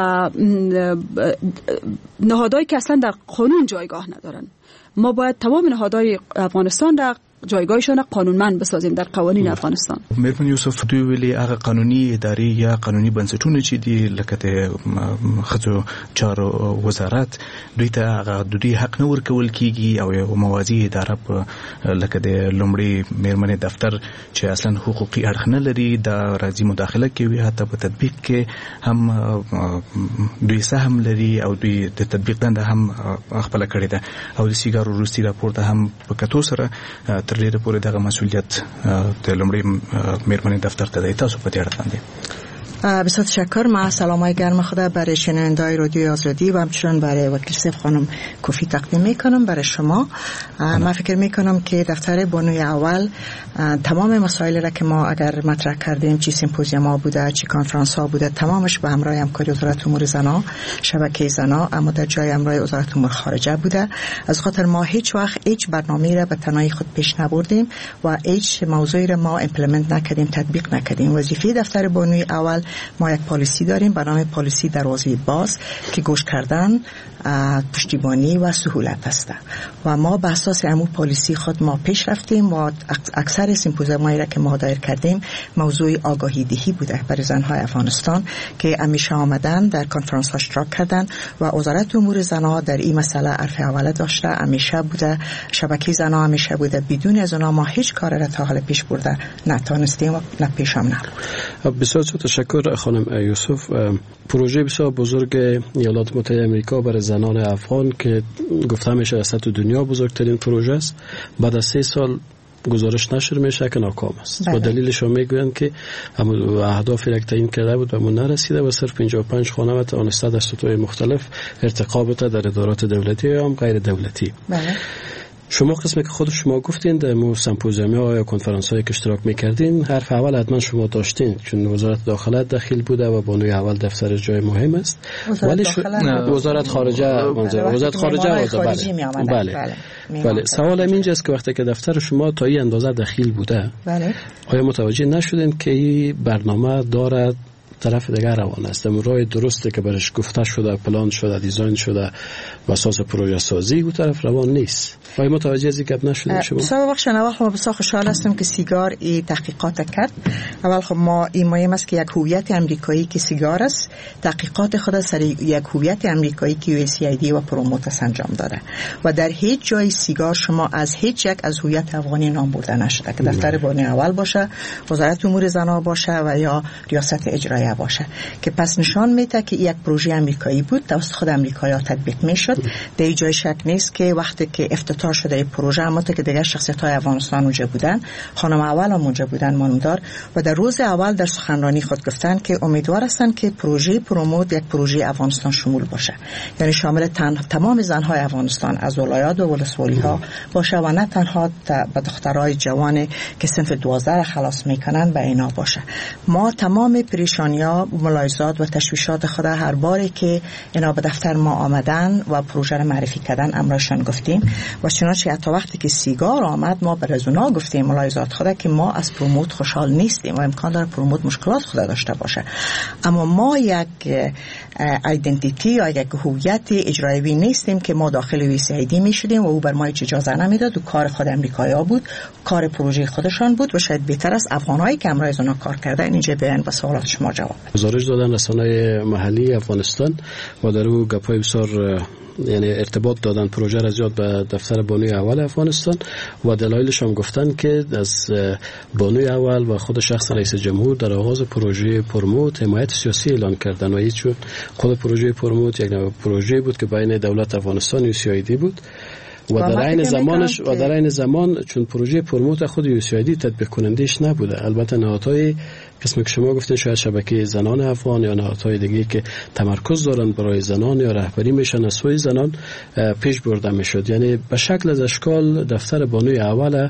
نهادهایی که اصلا در قانون جایگاه ندارن. ما باید تمام نهادهای افغانستان را جایگاهشان قانونمند بسازیم در قوانین افغانستان. میرمن یوسف، دوی ویلي هغه قانوني ادارې یا قانوني بنسټونه چې دي لکه د ښځو چارو وزارت، دوی ته هغه د دوی حق نه ورکول کیږي او یو موازی اداره په لکه د لومړي میرمنې دفتر چې اصلا حقوقي اړخ نه لري دا راځي مداخله کوي، حتی په تطبیق کې هم دوی سهم لري او دوی د تطبیق دنده هم خپل کړی ده او د سیګارو روسي راپور ته هم په کتو سره تر ډیره پورې دغه مسئولیت د لومړي میرمنې دفتر ته دی. تاسو په دې اړه باندې بسیار تشکر. ما سلامای گرم خدا برای شنونده‌های رادیو آزادی و همچنین برای وکیل صاحب خانم کوفی تقدیم میکنم برای شما. من فکر میکنم که دفتر بانوی اول تمام مسائل را که ما اگر مطرح کردیم، چی سمپوزیوم ها بوده، چی کنفرانس ها بوده، تمامش به همراه همکاری وزارت امور زنا، شبکه زنا، اما در جای همراه وزارت امور خارجه بوده. از خاطر ما هیچ وقت هیچ برنامه‌ای را به تنهایی خود پیش نبردیم و هیچ موضوعی را ما ایمپلمنت نکردیم، تطبیق نکردیم. وظیفه دفتر بانوی اول ما یک پالیسی داریم به نام پالیسی دروازه باز که گوش کردن، پشتیبانی و سهولت است و ما به اساس همون پالیسی خود ما پیش رفتیم و اکثر سمپوزیومایی را که ما دایر کردیم موضوع آگاهی دهی بوده برای زنهای افغانستان که همیشه آمدن در کنفرانس ها اشتراک کردن و وزارت امور زنها در این مسئله حرف اول داشته، همیشه بوده، شبکه زنها همیشه بوده. بدون از اونها ما هیچ کار را تا حال پیش برده نتونستیم و نه پیش هم نبود. بسیار تشکر خانم یوسف. پروژه بسیار بزرگ ایالات متحده آمریکا برای زنان افغان که گفته میشه از سطح دنیا بزرگترین پروژه است، بعد از سه سال گزارش نشر میشه که ناکام است. با دلیلش هم میگویند که اهدافی را که تعیین کرده بود به ما نرسیده و صرف پنجاه و پنج خانه و توانسته در سطوح مختلف ارتقا بده در ادارات دولتی یا هم غیر دولتی. بله. شما قسمی که خود شما گفتین در مو سمپوزیوم‌ها یا کنفرانس‌هایی که اشتراک می‌کردین، حرف اول حتما شما داشتین چون وزارت داخله داخل بوده و بانوی اول دفتر جای مهم است. ولی ش... وزارت خارجه وزارت خارجه بله. بله. بله. بله. سوال اینجاست که وقتی که دفتر شما تا این اندازه داخل بوده، بله. آیا متوجه نشدین که این برنامه دارد طرف دیگر روان است؟ راه درسته که برش گفته شده، پلان شده، دیزاین شده و اساس پروژه سازی او طرف روان نیست. آیا متوجه از این گپ نشدید شما؟ بسیار بخشن. اول خب بسیار خوشحال هستم که سیگار این تحقیقات کرد. اول خب ما این مهم است که یک هویت امریکایی که سیگار است تحقیقات خود سر یک هویت امریکایی که یو اس ای دی و پروموتس انجام داده و در هیچ جای سیگار شما از هیچ یک از هویت افغانی نام برده نشده که دفتر بانوی اول باشه، وزارت امور زنان باشه و یا ریاست اجرایی واقعه باشه که پس نشان میده که یک پروژه امریکایی بود، توسط خود امریکایی‌ها تطبیق میشد. در جای شک نیست که وقتی که افتتاح شده این پروژه، اما که دیگر شخصیت‌های افغانستان اونجا بودن، خانم اول هم اونجا بودن مانمدار، و در روز اول در سخنرانی خود گفتن که امیدوار هستند که پروژه پروموت یک پروژه افغانستان شمول باشه، یعنی شامل تن... تمام زن‌های افغانستان از ولایات و ولسوالی‌ها باشه و نه تنها به دخترای جوان که صنف دوازده خلاص میکنن به اینا باشه. ما تمام پریشانی‌ها، ملاحظات و تشویشات خود هر باری که اینا به دفتر ما آمدن و پروژه را معرفی کردن امرشان گفتیم و چنانچه حتی وقتی که سیگار آمد ما بر از اونا گفتیم ملاحظات خود که ما از پروموت خوشحال نیستیم و امکان داره پروموت مشکلات خود داشته باشه، اما ما یک ایدنتیتی یا یک هویت اجرایی نیستیم که ما داخل وی سی آی دی میشدیم و او بر ما هیچ اجازه نمیداد و کار خود امریکایی‌ها بود، کار پروژه خودشان بود و شاید بهتر است افغانایی که امروز اونا کار کردن اینجا بیان و سوالات شما جواب. گزارش دادن رسانه‌های محلی افغانستان و در او گپای بسیار یعنی ارتباط دادن پروژه را زیاد به دفتر بانوی اول افغانستان و دلایلش هم گفتن که از بانوی اول و خود شخص رئیس جمهور در آغاز پروژه پرموت حمایت سیاسی اعلان کردن و هیچ خود پروژه پرموت یک نوع پروژه بود که بین دولت افغانستان و یو سی آی دی بود و در عین زمانش و در عین زمان چون پروژه پرموت خود یو سی آی دی تطبیق کنندهش نبوده، البته نهادهای قسمی که شما گفتین شاید شبکه زنان افغان یا نهادهای دیگه که تمرکز دارن برای زنان یا رهبری میشن از سوی زنان پیش برده میشد، یعنی به شکل از اشکال دفتر بانوی اول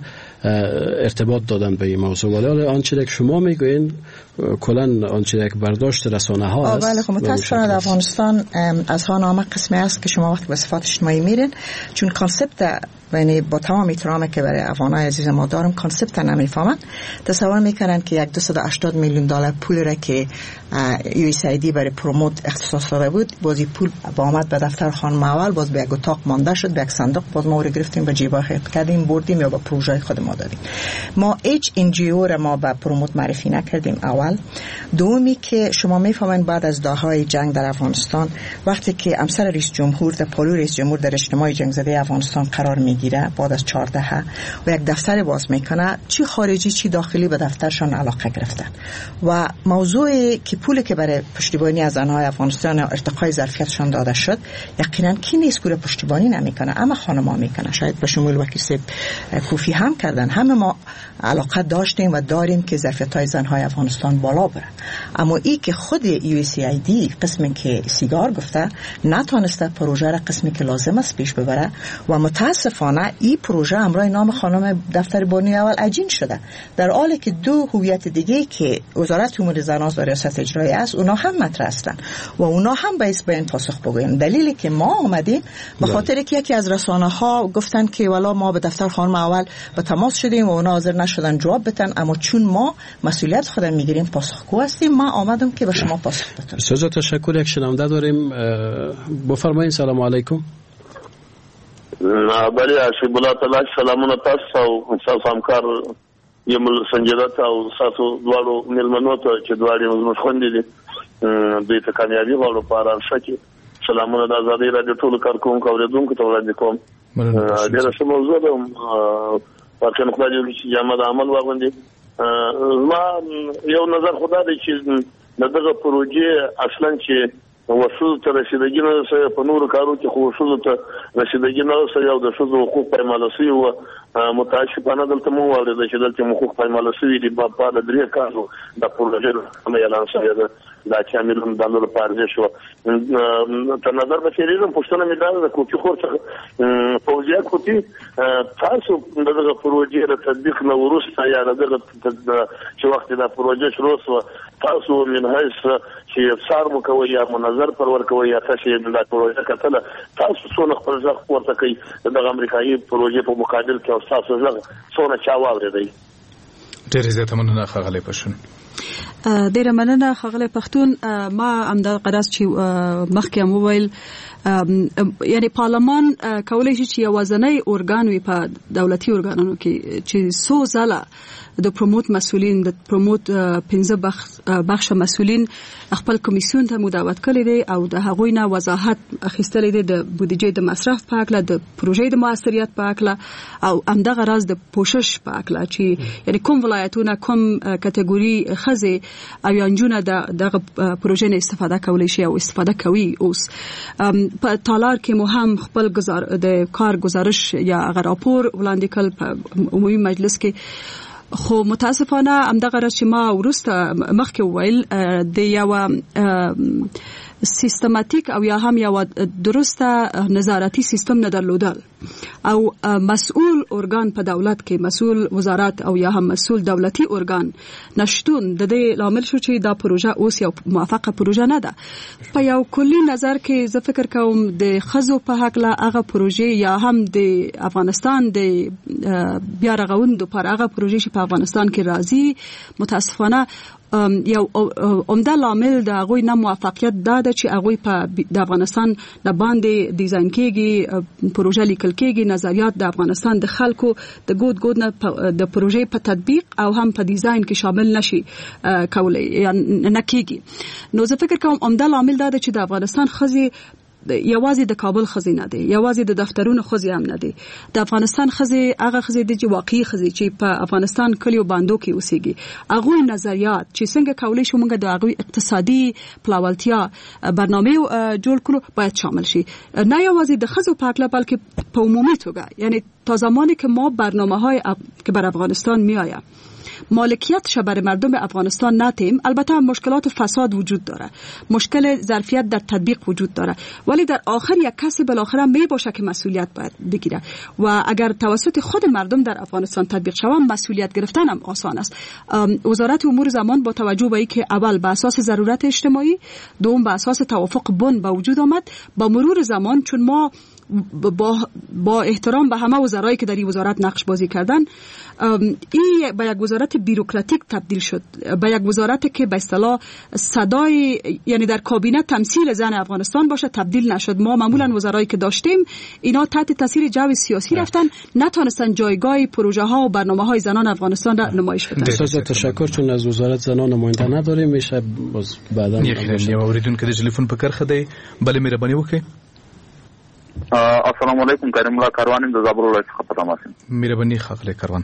ارتباط دادن به این موضوع. ولی آنچه که شما میگوین کلا آنچه که برداشت رسانه ها است. بله خب متاسفانه در افغانستان از ها نامه قسمی است که شما وقتی به صفات اجتماعی میرین، چون کانسپت یعنی با تمام احترامی که برای افغانای عزیز ما دارم کانسپت نمیفهمن، تصور میکنن که یک دویست و هشتاد میلیون دلار پول را که یو اس آی دی برای پروموت اختصاص داده بود، بازی پول با آمد به دفتر خانم اول، باز به یک اتاق مانده شد، به یک صندوق باز ما رو گرفتیم به جیبا خرید کردیم بردیم یا به پروژه خود ما دادیم. ما هیچ ان جی او را ما به پروموت معرفی نکردیم. اول دومی که شما میفهمین بعد از دههای جنگ در افغانستان وقتی که امثال رئیس جمهور در پالو رئیس جمهور در اجتماع جنگ زده افغانستان قرار میگیره بعد از چهارده و یک دفتر باز میکنه، چی خارجی چی داخلی به دفترشان علاقه گرفتن و موضوع که پولی که برای پشتیبانی از آنهای افغانستان ارتقای ظرفیتشان داده شد یقینا کی نیست که پشتیبانی نمیکنه، اما خانم‌ها میکنه. شاید به شمول وکیل صاحب کوفی هم کردن، همه ما علاقه داشتیم و داریم که ظرفیت‌های زن‌های افغانستان بالا بره، اما ای که خود یو اس آی دی قسمی که سیگار گفته نتونسته پروژه را قسمی که لازم است پیش ببره و متاسفانه این پروژه امروز نام خانم دفتر بانوی اول عجین شده، در حالی که دو هویت دیگه که وزارت امور زنان و ریاست اجرایی است اونا هم مطرح هستن و اونا هم باید به این پاسخ بگوین. دلیلی که ما آمدیم به خاطر که یکی از رسانه‌ها گفتن که والا ما به دفتر خانم اول به تماس شدیم و اونا حاضر نشدن جواب بدن، اما چون ما مسئولیت خودمون میگیریم پاسخگو هستیم، ما آمدم که به شما پاسخ بدم. بسیار تشکر. یک شنونده داریم، بفرمایید. سلام علیکم. بله اشی بلا تعالی سلامونه تاسو او تاسو همکار یم سنجدات او تاسو دوالو ملمنو ته چې دوالي موږ خوندې دي دوی ته کامیابی غواړو په اړه شکه سلامونه د آزادۍ رادیو ټول کارکونکو اوریدونکو ته وړاندې کوم. ډیره ښه موضوع ده واقعا خدای دې چې جامه د عمل واغوندي. ما یو نظر خدای دې چې دغه پروژې اصلا چې وصول ته رسیدګي نه سره په نورو کارو کې خو وصول ته رسیدګي نه سره یو د شذو حقوق پایمال شوی او متاسفانه دلته مو ورته چې دلته حقوق پایمال شوی دي په پاره درې کارو د پروژې هم اعلان شوی ده دا چې امیرون دلته پارځه شو ته نظر به چیرې پښتنه مې دا د کوچو خورڅ فوجیا کوتي تاسو دغه پروژې د تطبیق نه ورسته یا دغه چې وخت دا پروژې شروع شو تاسو من هیڅ چې افسر مو کوي یا منظر پرور کوي یا تاسو د پروژې کتل تاسو څونه خپل ځخ ورته کوي د امریکایي پروژې په مقابل کې او تاسو ځخ څونه چا واورېدي. ډېر زیات مننه ښاغلی پښتون. ډېر مننه ښاغلی پښتون. ما همدا قرض چې مخکې مو ویل یعنی پارلمان کولای شي چې یوازنی ارګان وي په دولتي ارګانونو کې چې څو ځله د پروموت مسولین د پروموت پنځه بخش مسولین خپل کمیسیون ته مداوت کړی دی او د هغوی نه وضاحت اخیستلی دی د بودیجې د مصرف په اړه، د پروژې د موثریت په اړه او همدغه راز د پوشش په اړه چې یعنی کوم ولایتونه کوم کټګوري خزه او انجونه دغه پروژې نه استفاده کولی شي او استفاده کوي. اوس په تالار کې مو هم خپل گزار د کار گزارش یا غیر راپور وړاندې کړ په عمومي مجلس کې، خو متاسفانه همدغه راز چې ما ورسته مخکې وویل د یو سیستماتیک او یا هم یو درسته نظارتي سیستم نه درلودل او مسؤل ارګان په دولت کې، مسؤل وزارت او یا هم مسؤل دولتي ارګان نشټون د دې لامل شو چې دا پروژه اوس یو موافقه پروژه نه ده. په یو کلی نظر کې زه فکر کوم د خزو په حق لا هغه پروژه یا هم د افغانستان د بیا رغوندو پر هغه پروژه چې په افغانستان کې راځي متاسفانه یو عمده لامل د هغوی نه موافقیت دا ده چې هغوی په د افغانستان د باندې ډیزاین کېږي، پروژه لیکل کېږي، نظریات د افغانستان د خلکو د ګود ګود نه د پروژې په تطبیق او هم په ډیزاین کې شامل نشي کولای یا نه کېږي. نو زه فکر کوم عمده لامل دا ده چې د افغانستان خزي یوازې د کابل خزینه دی، یوازې د دفترونو خزي هم نه دی. د افغانستان خزي هغه خزي دی چې واقعي خزي چې په افغانستان کلیو باندو کې اوسېږي، هغه نظریات چې څنګه کولای شو موږ د هغه اقتصادي پلاوالتیا برنامه جوړ کړو باید شامل شي، نه یوازې د خزو په اړه بلکې په عمومي توګه. یعنی تا زمانی که ما برنامه‌های که بر افغانستان میآید مالکیت بر مردم افغانستان ندیم، البته مشکلات فساد وجود داره، مشکل ظرفیت در تطبیق وجود داره، ولی در آخر یک کسی بالاخره می باشه که مسئولیت باید بگیره و اگر توسط خود مردم در افغانستان تطبیق شود مسئولیت گرفتن هم آسان است. وزارت امور زمان با توجه به اینکه اول به اساس ضرورت اجتماعی، دوم به اساس توافق بن به وجود آمد، با مرور زمان چون ما با با احترام به همه وزرایی که در این وزارت نقش بازی کردن، این به یک وزارت بیروکراتیک تبدیل شد، به یک وزارت که به اصطلاح صدای یعنی در کابینه تمثیل زن افغانستان باشه تبدیل نشد. ما معمولا وزرایی که داشتیم اینا تحت تاثیر جو سیاسی رفتن، نتونستن جایگاه پروژه ها و برنامه های زنان افغانستان را نمایش بدن. بسیار تشکر. چون از وزارت زنان نماینده نداریم میشه باز بعدا یه اوریدونکو د تلیفون په کرخه دی. بله مهرباني وکړئ. السلام علیکم، کریم الله کاروان د زابل ولایت څخه پته ماسم. مهرباني خاغلی کاروان.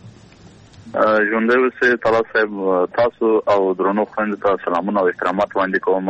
ژوندی اوسئ. طلال صاحب تاسو او درنو خویندو ته سلامونه او احترامات وړاندې کوم.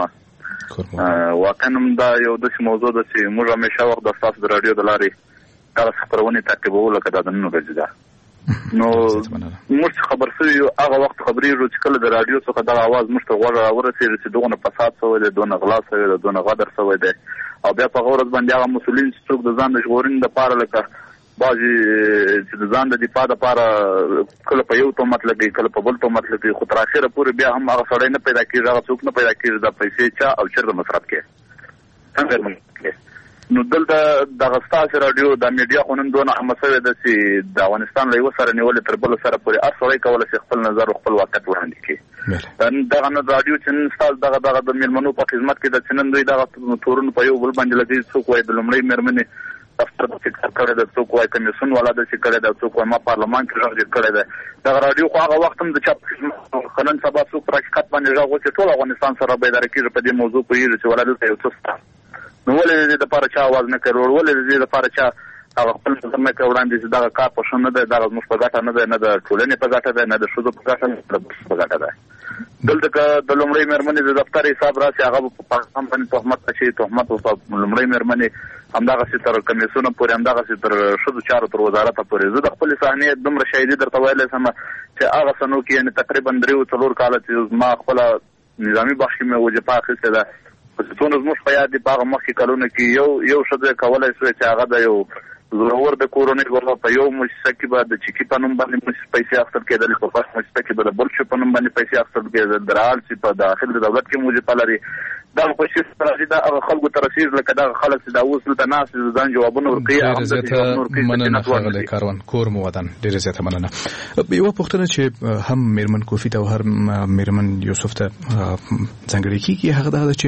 واقعا دا یو داسې موضوع ده چې موږ همیشه وخت د ستاسو د راډیو د لارې دغه خپرونې تعقیبوو لکه دا د نن ورځې ده. نو موږ چې خبر شوي یو هغه وخت خبرېږو چې کله د راډیو څخه دغه اواز موږ ته غوږ راورسېږي چې دغونه فساد شوی دی، دونه غلا شوی دی، دونه غدر شوی دی، او بیا په هغه ورځ باندې هغه مسؤلین چې څوک د ځان د ژغورنې دپاره لکه بعضې چې د ځان د دفاع دپاره کله په یو تهمت لګوي کله په بل تهمت لګوي، خو تر اخره پورې بیا هم هغه سړی نه پیدا کېږي، هغه څوک نه پیدا کېږي دا پیسې چا او چېرته مصرف کړي څنګه یې. نو دلته دغه ستاسې راډیو دا میډیا خو نن دونه عامه شوې ده چې د افغانستان له یوه سره نیولې تر بله سره پورې هر سړی کولی شي خپل نظر او خپل واقعیت وړاندې کړي. دغه نه راډیو چې نن ستاسو دغه دغه د مېلمنو په خدمت کې ده چې نن دوی دغه تورونه په یو بل باندې لګوي، څوک وایي د لومړۍ مېرمنې دفتر د فکر کړی ده، څوک وایي کمیسیون والا داسې کړی ده، څوک وایي ما پارلمان کې غږ کړی ده. دغه راډیو خو هغه وخت هم د چا په نن سبا څوک په حقیقت باندې غږ وکړي ټول افغانستان سره بیداره کېږي په دې موضوع پوهېږي چې ولا دلته یو څه شته. نو ولې د دې دپاره چا اواز نه کوي، ولې د دې دپاره چا هغه خپل نظر نه کوي وړاندې چې دغه کار په ښه نه دی، دغه زموږ په ګټه نه دی، نه د ټولنې په ګټه دی، نه د ښځو په ګټه، نه د بشر په ګټه دی. دلته که د لومړۍ مېرمنې د دفتر حساب راشي هغه به په پاکستان باندې تهمت اچوي، تهمت به په لومړۍ مېرمنې همدغسې تر کمیسیونه پورې، همدغسې تر ښځو چارو تر وزارته پورې. زه د خپلې صحنې دومره شاهدي درته ویلی شم چې هغه سنو کې یعنې تقریبا درې څلور کاله چې ما خپله نظامي بخش کې مې وظیفه اخیستې ده، څونه زموږ په یاد دي په هغه مخکې کلونو کې یو یو ښځه کولی شوې چې هغه د یو زورور د کورنۍ غوښه په یو مؤسسه کې به د چیکي په نوم باندې پیسې اخیستل کېدلې، په بل مؤسسه کې به د بل شي په نوم باندې پیسې اخیستل کېدل، د رال چې په داخل د دولت کې وظیفه لري دا کوشش راځي دا خلکو ته رسیږي لکه دا خلک چې دا اوس دلته ناست ځان جوابونه ورکوي ډېره زیاته مننه ښاغلی کاروان کور مو ودان ډېره زیاته مننه. یوه پوښتنه چې هم میرمن کوفي ته او هر میرمن یوسف ته ځانګړې کېږي هغه دا ده چې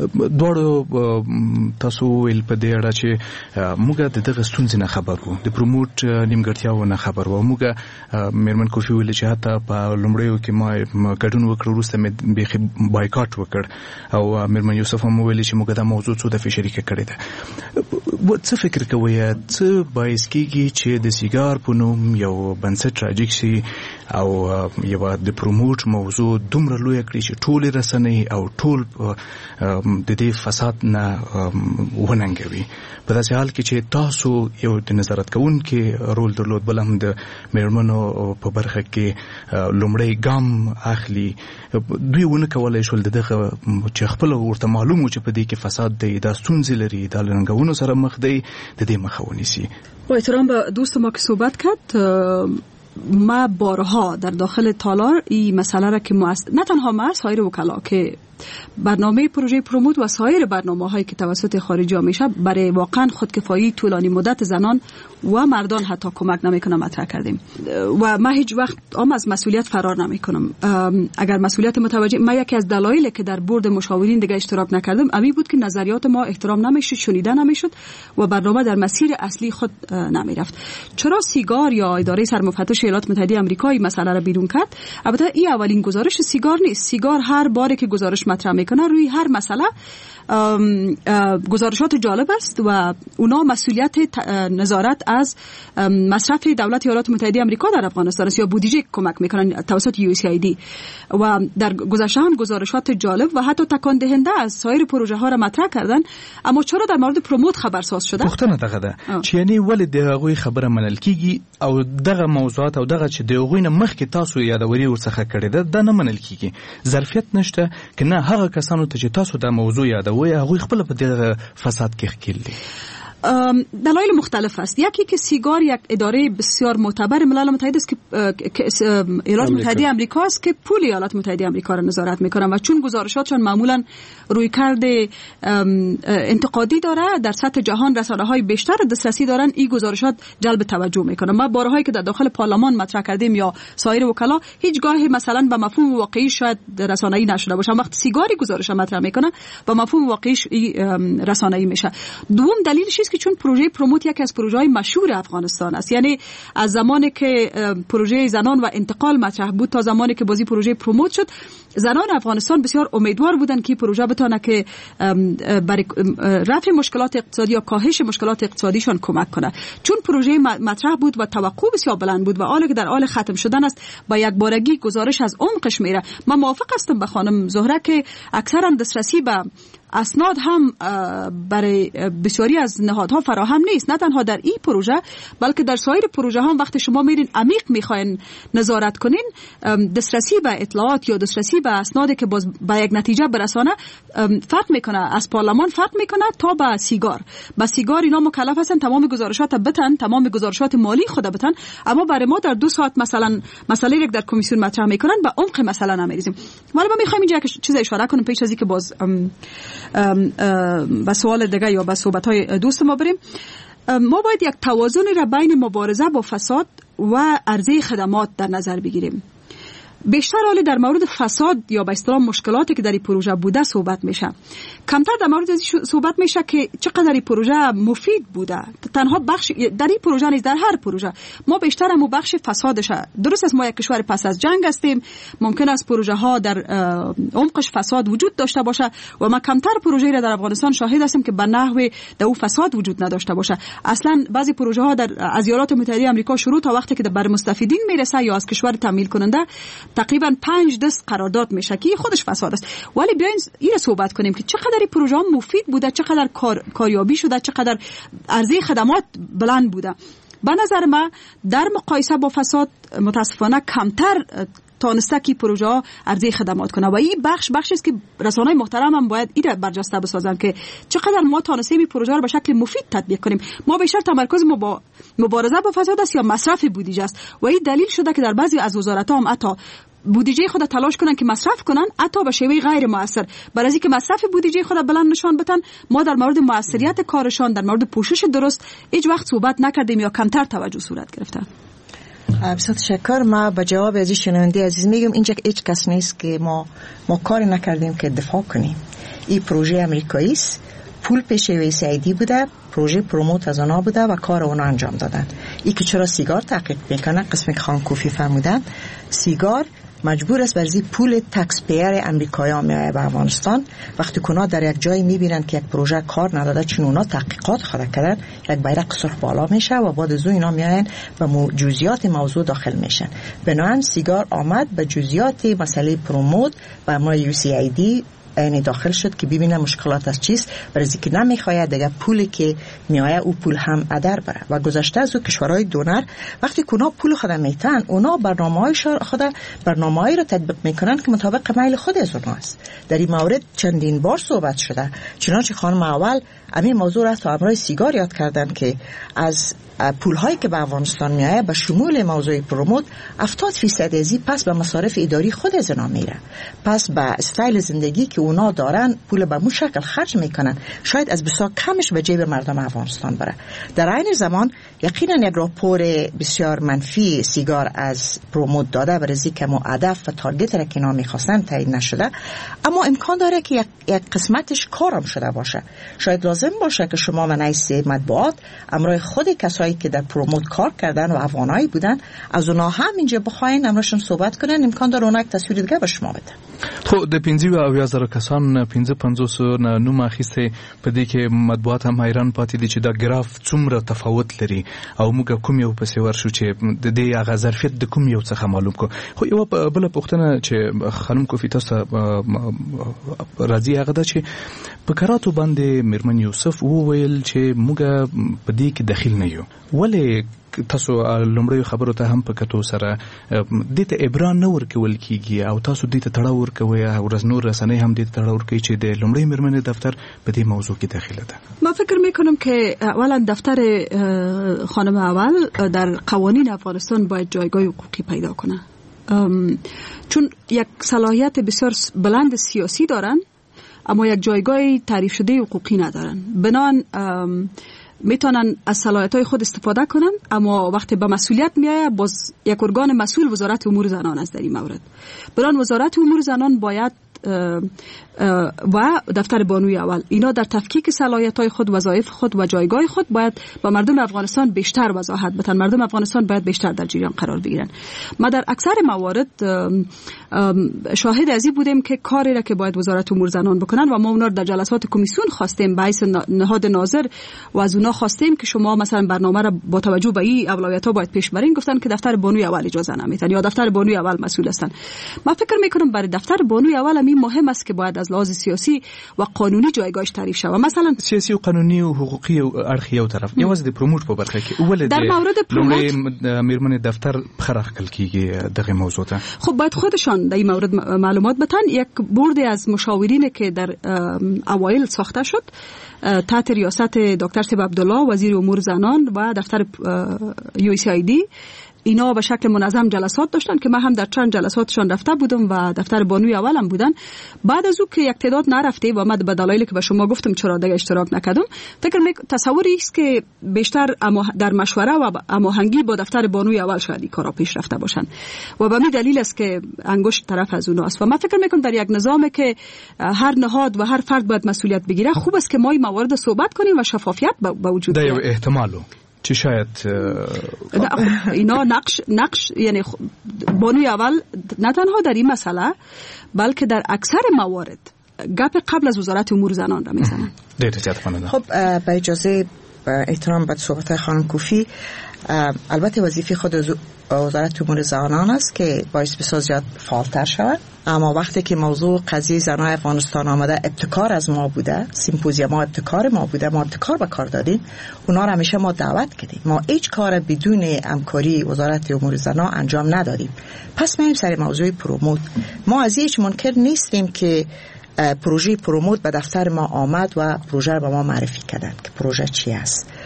دواړو تاسو ویل په دې اړه چې موږ د دغه ستونزې نه خبر وو د پروموټ نیمګړتیاوو نه خبر وو. موږ میرمن کوفي ویل چې حتی په لومړیو کې ما ګډون وکړ وروسته مې بیخي بایکاټ وکړ او میرمن یوسف هم ویل چې موږ دا موضوع څو دفعې شریکه کړې ده. څه فکر کوئ څه باعث کېږي چې د سیګار په نوم یو بنسټ راجګ شي او یو د پروموټ موضوع دومره لویه کړي چې ټولې رسنۍ او ټول د دې فساد نه وننګوي په داسې حال کې چې تاسو یو د نظارت کوونکي رول درلود بل هم د میرمنو په برخه کې لومړی ګام اخلي دوی ونه کولی شول دغه چې خپل ورته معلوم و چې په دې کې فساد دی دا ستونزې لري دا له ننګونو سره مخ دی د دې مخه ونیسي. با احترام به دوست ما که صحبت کرد ما بارها در داخل تالار این مسئله را که مؤسس نه تنها ما سایر وکلا که برنامه پروژه پروموت و سایر برنامه‌هایی که توسط خارجی ها میشه برای واقعا خودکفایی طولانی مدت زنان و مردان حتی کمک نمیکنه مطرح کردیم و ما هیچ وقت هم از مسئولیت فرار نمیکنم. اگر مسئولیت متوجه ما یکی از دلایلی که در بورد مشاورین دیگه اشتراک نکردم امی بود که نظریات ما احترام نمیشد شنیده نمیشد و برنامه در مسیر اصلی خود نمیرفت. چرا سیگار یا اداره سرمفتش ایالات متحده آمریکا این مسئله را بیرون کرد؟ البته این اولین گزارش سیگار نیست. سیگار هر باری که گزارش مطرح میکنه روی هر مسئله گزارشات جالب است و اونا مسئولیت نظارت از مصرف دولت ایالات متحده آمریکا در افغانستان است یا بودجه کمک میکنن توسط یو اس ای دی و در گذشته هم گزارشات جالب و حتی تکان دهنده از سایر پروژه ها را مطرح کردن. اما چرا در مورد پروموت خبرساز شده؟ پوښتنه دغه ده چې یعنی ولې دغه خبره منل کیږي او دغه موضوعات او دغه چې دغه نه مخکې تاسو یادوري ورڅخه کړی ده دا نه منل کیږي. ظرفیت نشته که نه هغه کسانو ته چې تاسو دا موضوع یادوي هغه خپل په دغه فساد کې ښکیل دي. دلایل مختلف است. یکی که سیگار یک اداره بسیار معتبر ملل متحد است که ایالات متحده آمریکا است که پول ایالات متحده آمریکا را نظارت میکنن و چون گزارشاتشون معمولا رویکرد انتقادی داره در سطح جهان رسانه‌های بیشتر دسترسی دارن این گزارشات جلب توجه میکنن. ما بارهایی که در داخل پارلمان مطرح کردیم یا سایر وکلا هیچگاه مثلا به مفهوم واقعی شاید رسانه‌ای نشده باشه وقت سیگاری گزارش مطرح میکنه به مفهوم واقعیش رسانه‌ای میشه. دوم دلیلش که چون پروژه پروموت یکی از پروژه‌های مشهور افغانستان است. یعنی از زمانی که پروژه زنان و انتقال مطرح بود تا زمانی که بازی پروژه پروموت شد زنان افغانستان بسیار امیدوار بودند که پروژه بتونه که برای رفع مشکلات اقتصادی یا کاهش مشکلات اقتصادیشان کمک کنه. چون پروژه مطرح بود و توقع بسیار بلند بود و حالا که در حال ختم شدن است با یک بارگی گزارش از عمقش میره. من موافق هستم با خانم زهره که اکثرا دسترسی به اسناد هم برای بسیاری از نهادها فراهم نیست، نه تنها در این پروژه بلکه در سایر پروژه ها. وقتی شما میرین عمیق میخواین نظارت کنین دسترسی به اطلاعات یا دسترسی به اسنادی که باز به یک نتیجه برسانه فرق میکنه. از پارلمان فرق میکنه تا به سیگار. به سیگار اینا مکلف هستن تمام گزارشات بتن، تمام گزارشات مالی خود بتن، اما برای ما در دو ساعت مثلا مسئله یک در کمیسیون مطرح میکنن به عمق مسئله نمیریزیم. ولی ما میخوایم اینجا یک چیز اشاره کنم پیش از اینکه باز ام ام ام به سوال دیگه یا به صحبت‌های دوست ما بریم. ما باید یک توازن را بین مبارزه با فساد و عرضه خدمات در نظر بگیریم. بیشتر حالی در مورد فساد یا به اصطلاح مشکلاتی که در این پروژه بوده صحبت میشه، کمتر در مورد صحبت میشه که چقدر این پروژه مفید بوده. تنها بخش در این پروژه نیست، در هر پروژه ما بیشتر همو بخش فسادشه. درست است ما یک کشور پس از جنگ هستیم، ممکن است پروژه ها در عمقش فساد وجود داشته باشه و ما کمتر پروژه‌ای را در افغانستان شاهد هستیم که به نحو در او فساد وجود نداشته باشه. اصلا بعضی پروژه ها در از ایالات متحده آمریکا شروع تا وقتی که بر مستفیدین میرسه یا از کشور تامین کننده تقریبا پنج دست قرارداد میشه که خودش فساد است. ولی بیاین این صحبت کنیم که چقدر این پروژه ها مفید بوده، چقدر کار، کاریابی شده، چقدر عرضه خدمات بلند بوده. به نظر من در مقایسه با فساد متاسفانه کمتر تانسته که پروژه ها عرضه خدمات کنه و این بخش بخشی است که رسانه‌های محترم هم باید این را برجسته بسازن که چقدر ما تانستیم این پروژه رو به شکل مفید تطبیق کنیم. ما بیشتر تمرکز ما با مبارزه با فساد است یا مصرف بودجه است و این دلیل شده که در بعضی از وزارت‌ها هم حتی بودجه خود تلاش کنن که مصرف کنن، حتی به شیوه غیر مؤثر، برای اینکه مصرف بودجه خود بلند نشان بدن. ما در مورد موثریت کارشان، در مورد پوشش درست هیچ وقت صحبت نکردیم یا کمتر توجه صورت گرفته. بسیار تشکر. ما به جواب از شنونده عزیز میگم اینجا هیچ کس نیست که ما ما کاری نکردیم که دفاع کنیم. این پروژه امریکایی است، پول پیش یو اس ای دی بوده، پروژه پروموت از اونا بوده و کار اونا انجام دادن. این که چرا سیگار تحقیق میکنه، قسمی که خانم کوفی فرمودن، سیگار مجبور است برزی پول تکس پیر امریکایی میایه به افغانستان. وقتی که اونا در یک جایی میبینن که یک پروژه کار نداده، چون اونا تحقیقات خود کردن، یک بیرق سرخ بالا میشه و بعد از اون اینا میاین به جزئیات موضوع داخل میشن. بنابراین سیگار آمد به جزئیات مسئله پروموت و ما یو سی ای دی یعنی داخل شد که ببینه مشکلات از چیست، برای اینکه نمیخواد دیگه پولی که میآید او پول هم ادر بره. و گذشته از او کشورهای دونر وقتی که اونا پول خود میتن، اونا برنامه‌های خود برنامه‌ای رو تطبیق میکنن که مطابق میل خود از اونها است. در این مورد چندین بار صحبت شده، چنانچه خانم اول همین موضوع را تو امرای سیگار یاد کردن که از پول‌هایی که به افغانستان میآید به شمول موضوع پروموت هفتاد فیصد ازی پس به مصارف اداری خود از اونا میره، پس به استایل زندگی که اونا دارن پول به مو شکل خرج میکنن، شاید از بسیار کمش به جیب مردم افغانستان بره. در عین زمان یقینا یک راپور بسیار منفی سیگار از پروموت داده، برای اینکه مو هدف و تارگت را که اینا میخواستن تعیین نشده، اما امکان داره که یک, یک قسمتش کارم شده باشه. شاید لازم باشه که شما منعیس مطبوعات امرای خود کسایی که در پروموت کار کردن و افغانایی بودن از اونا هم اینجا بخواین امرشون صحبت کنن، امکان داره اونا یک تصویر دیگه به شما بده. خو د پنځه او اویا زره کسان پنځه پنځوس نه نوم اخیسته په دې کې مطبوعات هم حیران پاتې دي چې دا ګراف څومره تفاوت لري او موږ کوم یو پسې ورشو چې د دې هغه ظرفیت د کوم یو څخه معلوم کو. خو یو بل پوښتنه چې خانم کوفی تاسو راځي هغه دا چې په کراتو باندې میرمن یوسف وویل چې موږ په دې کې داخل نه یو، ولې تاسو لومړی خبرو ته هم په کتو سره دې ته ابران نه ورکول کیږي او تاسو دې ته تړاو ورکوي او رسنور رسنۍ هم دې ته تړاو ورکوي چې د لومړی میرمن دفتر په دې موضوع کې داخله ده؟ ما فکر میکنم که اولا دفتر خانم اول در قوانین افغانستان باید جایگاه حقوقی پیدا کنه، چون یک صلاحیت بسیار بلند سیاسی دارن اما یک جایگاه تعریف شده حقوقی ندارن. بنان میتونن از صلاحیت‌های خود استفاده کنن، اما وقتی به مسئولیت میایه باز یک ارگان مسئول وزارت امور زنان است در این مورد. بران وزارت امور زنان باید و دفتر بانوی اول اینا در تفکیک صلاحیت‌های خود، وظایف خود و جایگاه خود باید با مردم افغانستان بیشتر وضاحت بدن. مردم افغانستان باید بیشتر در جریان قرار بگیرن. ما در اکثر موارد شاهد ازی بودیم که کاری را که باید وزارت امور زنان بکنن و ما اونا در جلسات کمیسیون خواستیم به حیث نهاد ناظر و از اونا خواستیم که شما مثلا برنامه را با توجه به این اولویت‌ها باید پیش برین، گفتن که دفتر بانوی اول اجازه نمیدن یا دفتر بانوی اول مسئول هستن. ما فکر میکنم برای دفتر بانوی اول این مهم است که باید از لحاظ سیاسی و قانونی جایگاهش تعریف شود. مثلا سیاسی و قانونی و حقوقی و ارخی یو طرف یوازې د پروموت په برخه کې ولې در مورد پروموت میرمن دفتر خرخ کل کیږي دغه موضوع ته خب باید خودشان در این مورد معلومات بدن. یک بورد از مشاورین که در اوایل ساخته شد تحت ریاست دکتر طیب عبدالله وزیر امور زنان و دفتر یو اس ای دی، اینا به شکل منظم جلسات داشتن که من هم در چند جلساتشان رفته بودم و دفتر بانوی اولم بودن. بعد از او که یک تعداد نرفته و من به دلایلی که به شما گفتم چرا دیگه اشتراک نکردم، فکر میکنم تصوری است که بیشتر در مشوره و هماهنگی با دفتر بانوی اول شاید این کارا پیش رفته باشن و به همین دلیل است که انگشت طرف از اوناست. و من فکر میکنم در یک نظامی که هر نهاد و هر فرد باید مسئولیت بگیره، خوب است که ما این موارد صحبت کنیم و شفافیت به وجود بیاد. ده احتمالو چه شاید اینا نقش نقش یعنی بانوی اول نه تنها در این مسئله بلکه در اکثر موارد گپ قبل از وزارت امور زنان را میزنن. خب با اجازه با احترام به صحبت خانم کوفی، البته وظیفه خود وزارت امور زنان است که باعث بسیار زیاد فعالتر شود، اما وقتی که موضوع قضیه زنان افغانستان آمده ابتکار از ما بوده، سیمپوزیوم ما ابتکار ما بوده، ما ابتکار به کار دادیم، اونا را همیشه ما دعوت کردیم. ما هیچ کار بدون همکاری وزارت امور زنان انجام ندادیم. پس میایم سر موضوع پروموت. ما از هیچ منکر نیستیم که پروژه پروموت به دفتر ما آمد و پروژه را به ما معرفی کردند که پروژه چی است.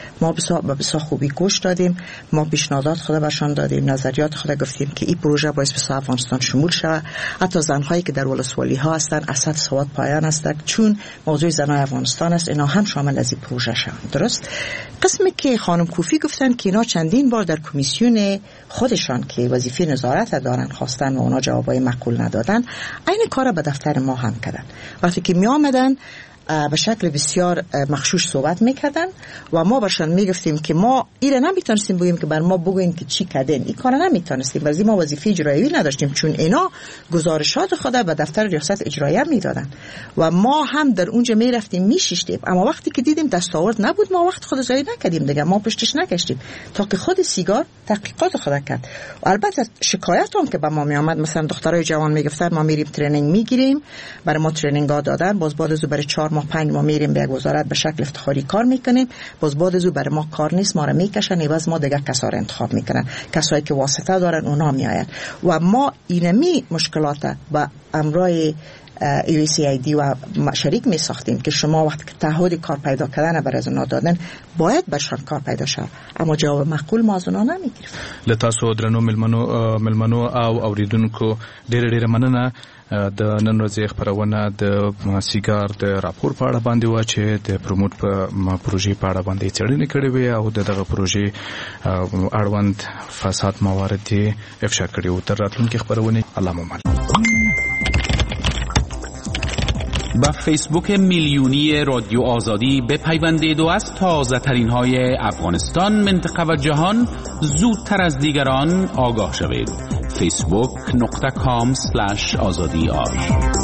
ما بسیار بسیار خوبی گوش دادیم، ما پیشنهادات خود برشان دادیم، نظریات خود گفتیم که این پروژه باعث بشه افغانستان شمول شود. حتی زنهایی که در ولسوالی ها هستند اسد سواد پایان هستند، چون موضوع زنای افغانستان است، اینا هم شامل از این پروژه شوند. درست قسمی که خانم کوفی گفتن که اینا چندین بار در کمیسیون خودشان که وظیفه نظارت دارن خواستن و اونا جوابای معقول ندادن، این کار به دفتر ما هم کردن. وقتی که می آمدن به شکل بسیار مخشوش صحبت میکردن و ما برشان میگفتیم که ما ایره نمیتونستیم بگیم که بر ما بگوین که چی کردین، این کار نمیتونستیم، ولی ما وظیفه اجرایی نداشتیم، چون اینا گزارشات خود به دفتر ریاست اجرایی میدادن و ما هم در اونجا میرفتیم میشیشتیم. اما وقتی که دیدیم دستاورد نبود، ما وقت خود ضایع نکردیم دیگه، ما پشتش نکشتیم تا که خود سیگار تحقیقات خود کرد. و البته شکایت هم که به ما می آمد، مثلا دخترای جوان میگفتن ما میریم ترنینگ میگیریم، برای ما ترنینگ ها دادن، باز بعد از برای چهار ماه پنج ما میریم به یک وزارت به شکل افتخاری کار میکنیم، باز بعد از برای ما کار نیست، ما را میکشن، عوض ما دیگه کسا را انتخاب میکنن، کسایی که واسطه دارن اونا میآین و ما اینمی مشکلات با امرای ای وی سی آی دی و شریک می ساختیم که شما وقتی که تعهد کار پیدا کردن برای از اونا دادن باید برشان کار پیدا شد، اما جواب معقول ما از اونا نمیگیریم. لتاسو درنو ملمنو ملمنو او اوریدونکو ډېر ډېر مننه. د نن ورځې خبرونه د سیګار د راپور په اړه باندې و چې د پروموټ په پروژې په اړه باندې څېړنې کړې وې او دغه پروژې اړوند فساد موارد افشا کړي او تر راتلونکي خبرونه الله مو با فیسبوک میلیونی رادیو آزادی بپیوندید و از تازه ترین های افغانستان، منطقه و جهان زودتر از دیگران آگاه شوید. فیسبوک نقطه کام سلش آزادی آر